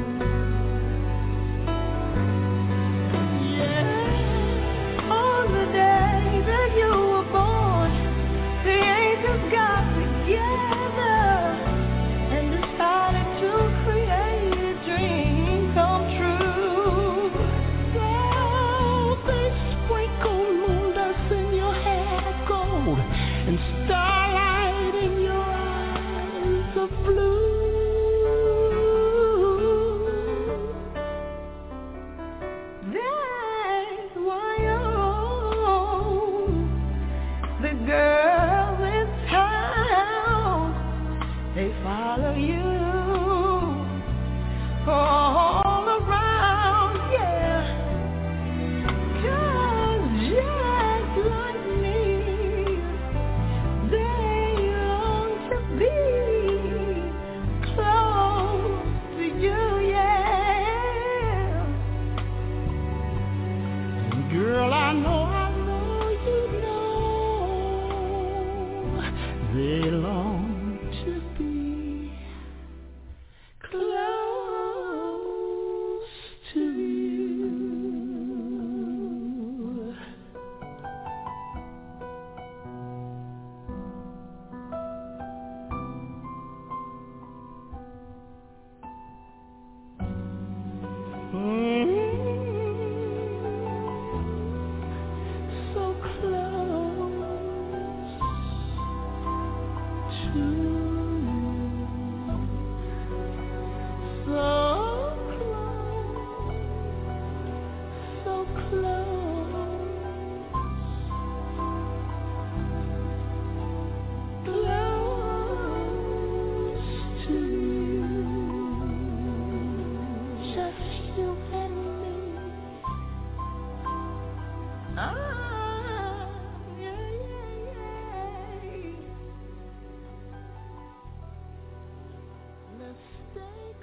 Speaker 2: Yeah, on the day that you were born, the angels got together and decided to create a dream come true. So they sprinkled moon dust in your hair gold and starlight in your eyes of blue. That's why the girls in town, they follow you all around, yeah. 'Cause just like me, they long to be close to you, yeah. And girl, I know you know, they long to be close to you. So close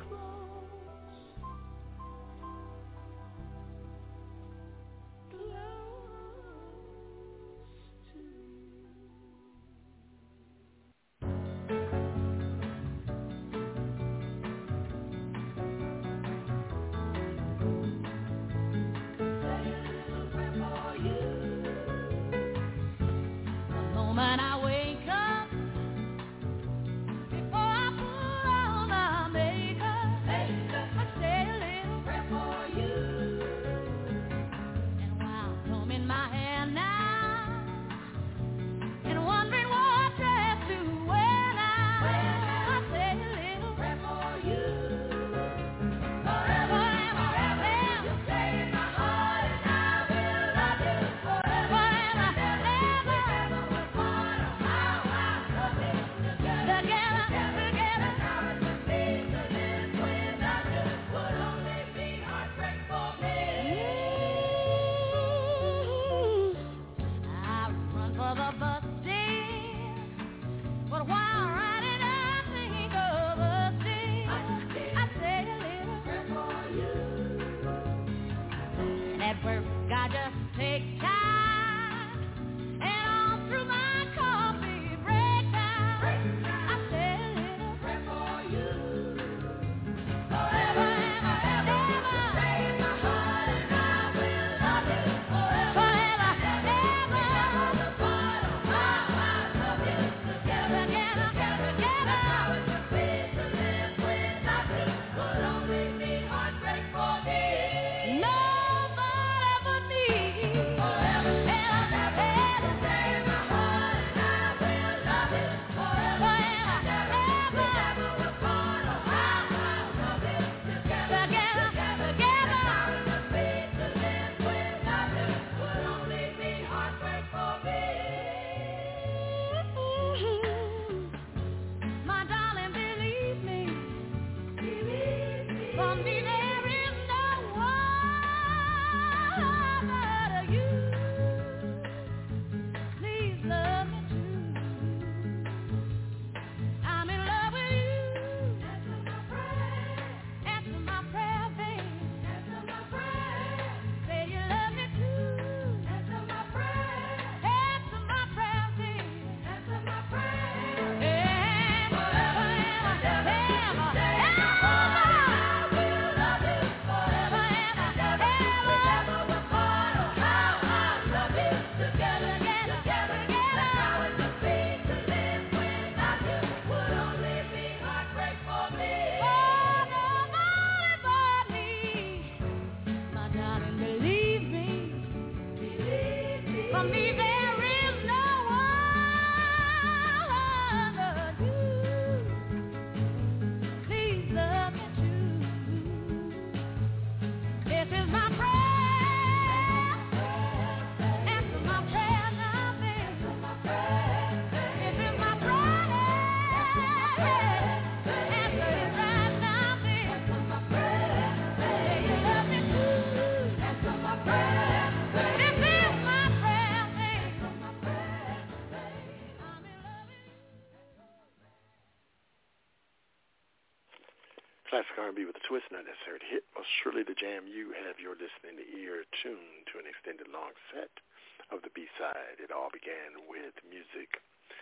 Speaker 1: Classic R&B with a twist, not necessary to hit. Most surely the jam you have your listening ear tuned to an extended long set of the B-side. It all began with music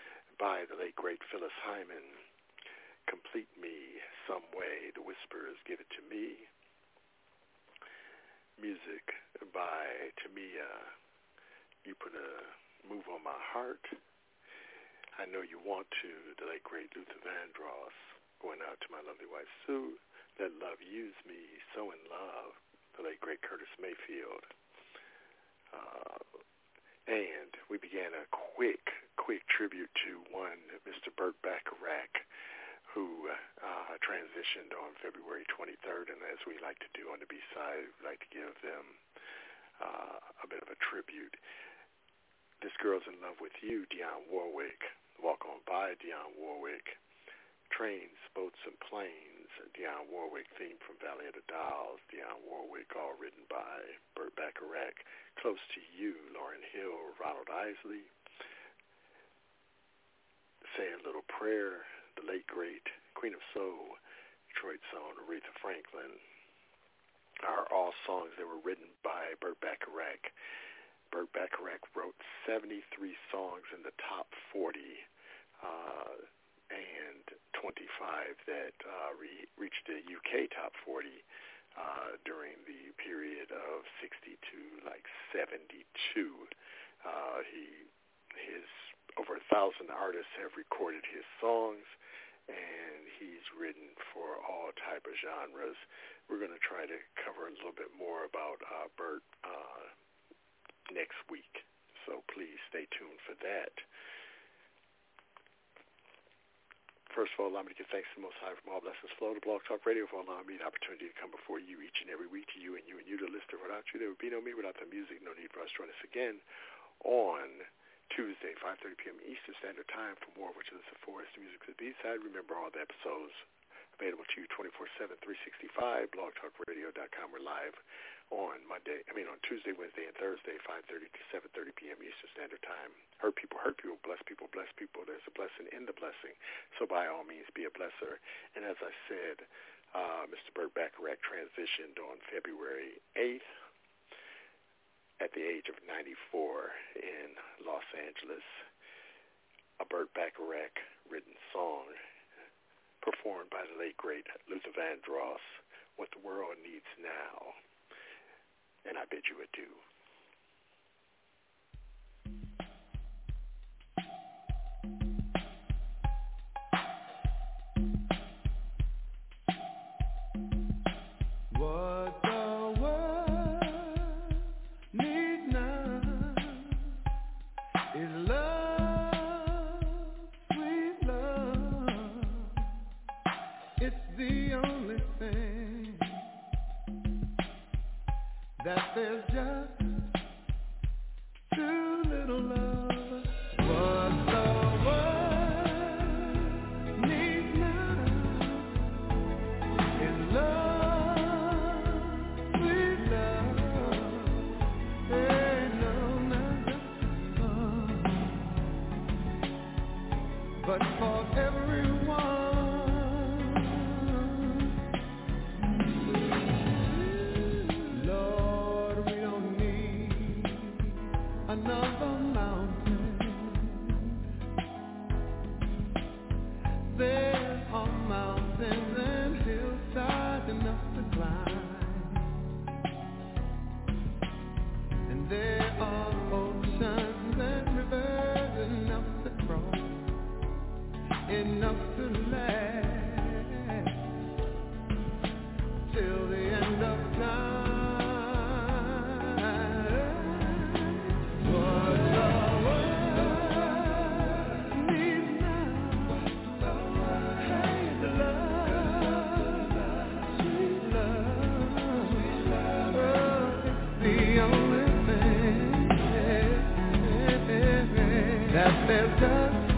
Speaker 1: by the late, great Phyllis Hyman, Complete Me Some Way, The Whispers, Give It To Me. Music by Tamia, You Put a Move on My Heart. I Know You Want To, the late, great Luther Vandross. Going out to my lovely wife, Sue. Let Love Use Me, So In Love, the late, great Curtis Mayfield. And we began a quick tribute to one Mr. Burt Bacharach, who transitioned on February 23rd. And as we like to do on the B-side, we like to give them a bit of a tribute. This Girl's in Love With You, Dionne Warwick. Walk On By, Dionne Warwick. Trains, Boats, and Planes, Dionne Warwick. Theme from Valley of the Dolls, Dionne Warwick, all written by Burt Bacharach. Close to You, Lauryn Hill, Ronald Isley. Say a Little Prayer, the late, great Queen of Soul, Detroit Zone, Aretha Franklin, are all songs that were written by Burt Bacharach. Burt Bacharach wrote 73 songs in the top 40 and 25 that reached the UK top 40 during the period of 60 to like 72. His over 1,000 artists have recorded his songs, and he's written for all type of genres. We're going to try to cover a little bit more about Burt next week, so please stay tuned for that. First of all, allow me to give thanks to the Most High from all blessings flow to Blog Talk Radio for allowing me the opportunity to come before you each and every week, to you and you, the listener. Without you, there would be no me. Without the music, no need for us. Join us again on Tuesday, 5:30 p.m. Eastern Standard Time for more of what you listen for. It's the music to the B-side. Remember, all the episodes available to you 24/7, 365, blogtalkradio.com. We're live on Tuesday, Wednesday, and Thursday, 5:30 to 7:30 p.m. Eastern Standard Time. Hurt people, bless people, bless people. There's a blessing in the blessing. So by all means, be a blesser. And as I said, Mr. Burt Bacharach transitioned on February 8th at the age of 94 in Los Angeles. A Burt Bacharach written song performed by the late, great Luther Vandross, What the World Needs Now. And I bid you adieu.
Speaker 2: What the world needs now is love, sweet love. It's the only thing that there's just too little love. What the world needs now is love, sweet love. Ain't not just love, but for everyone. Another mountain. There are mountains and hillsides enough to climb, and there are oceans and rivers enough to cross, enough to last till the end of time. That there's just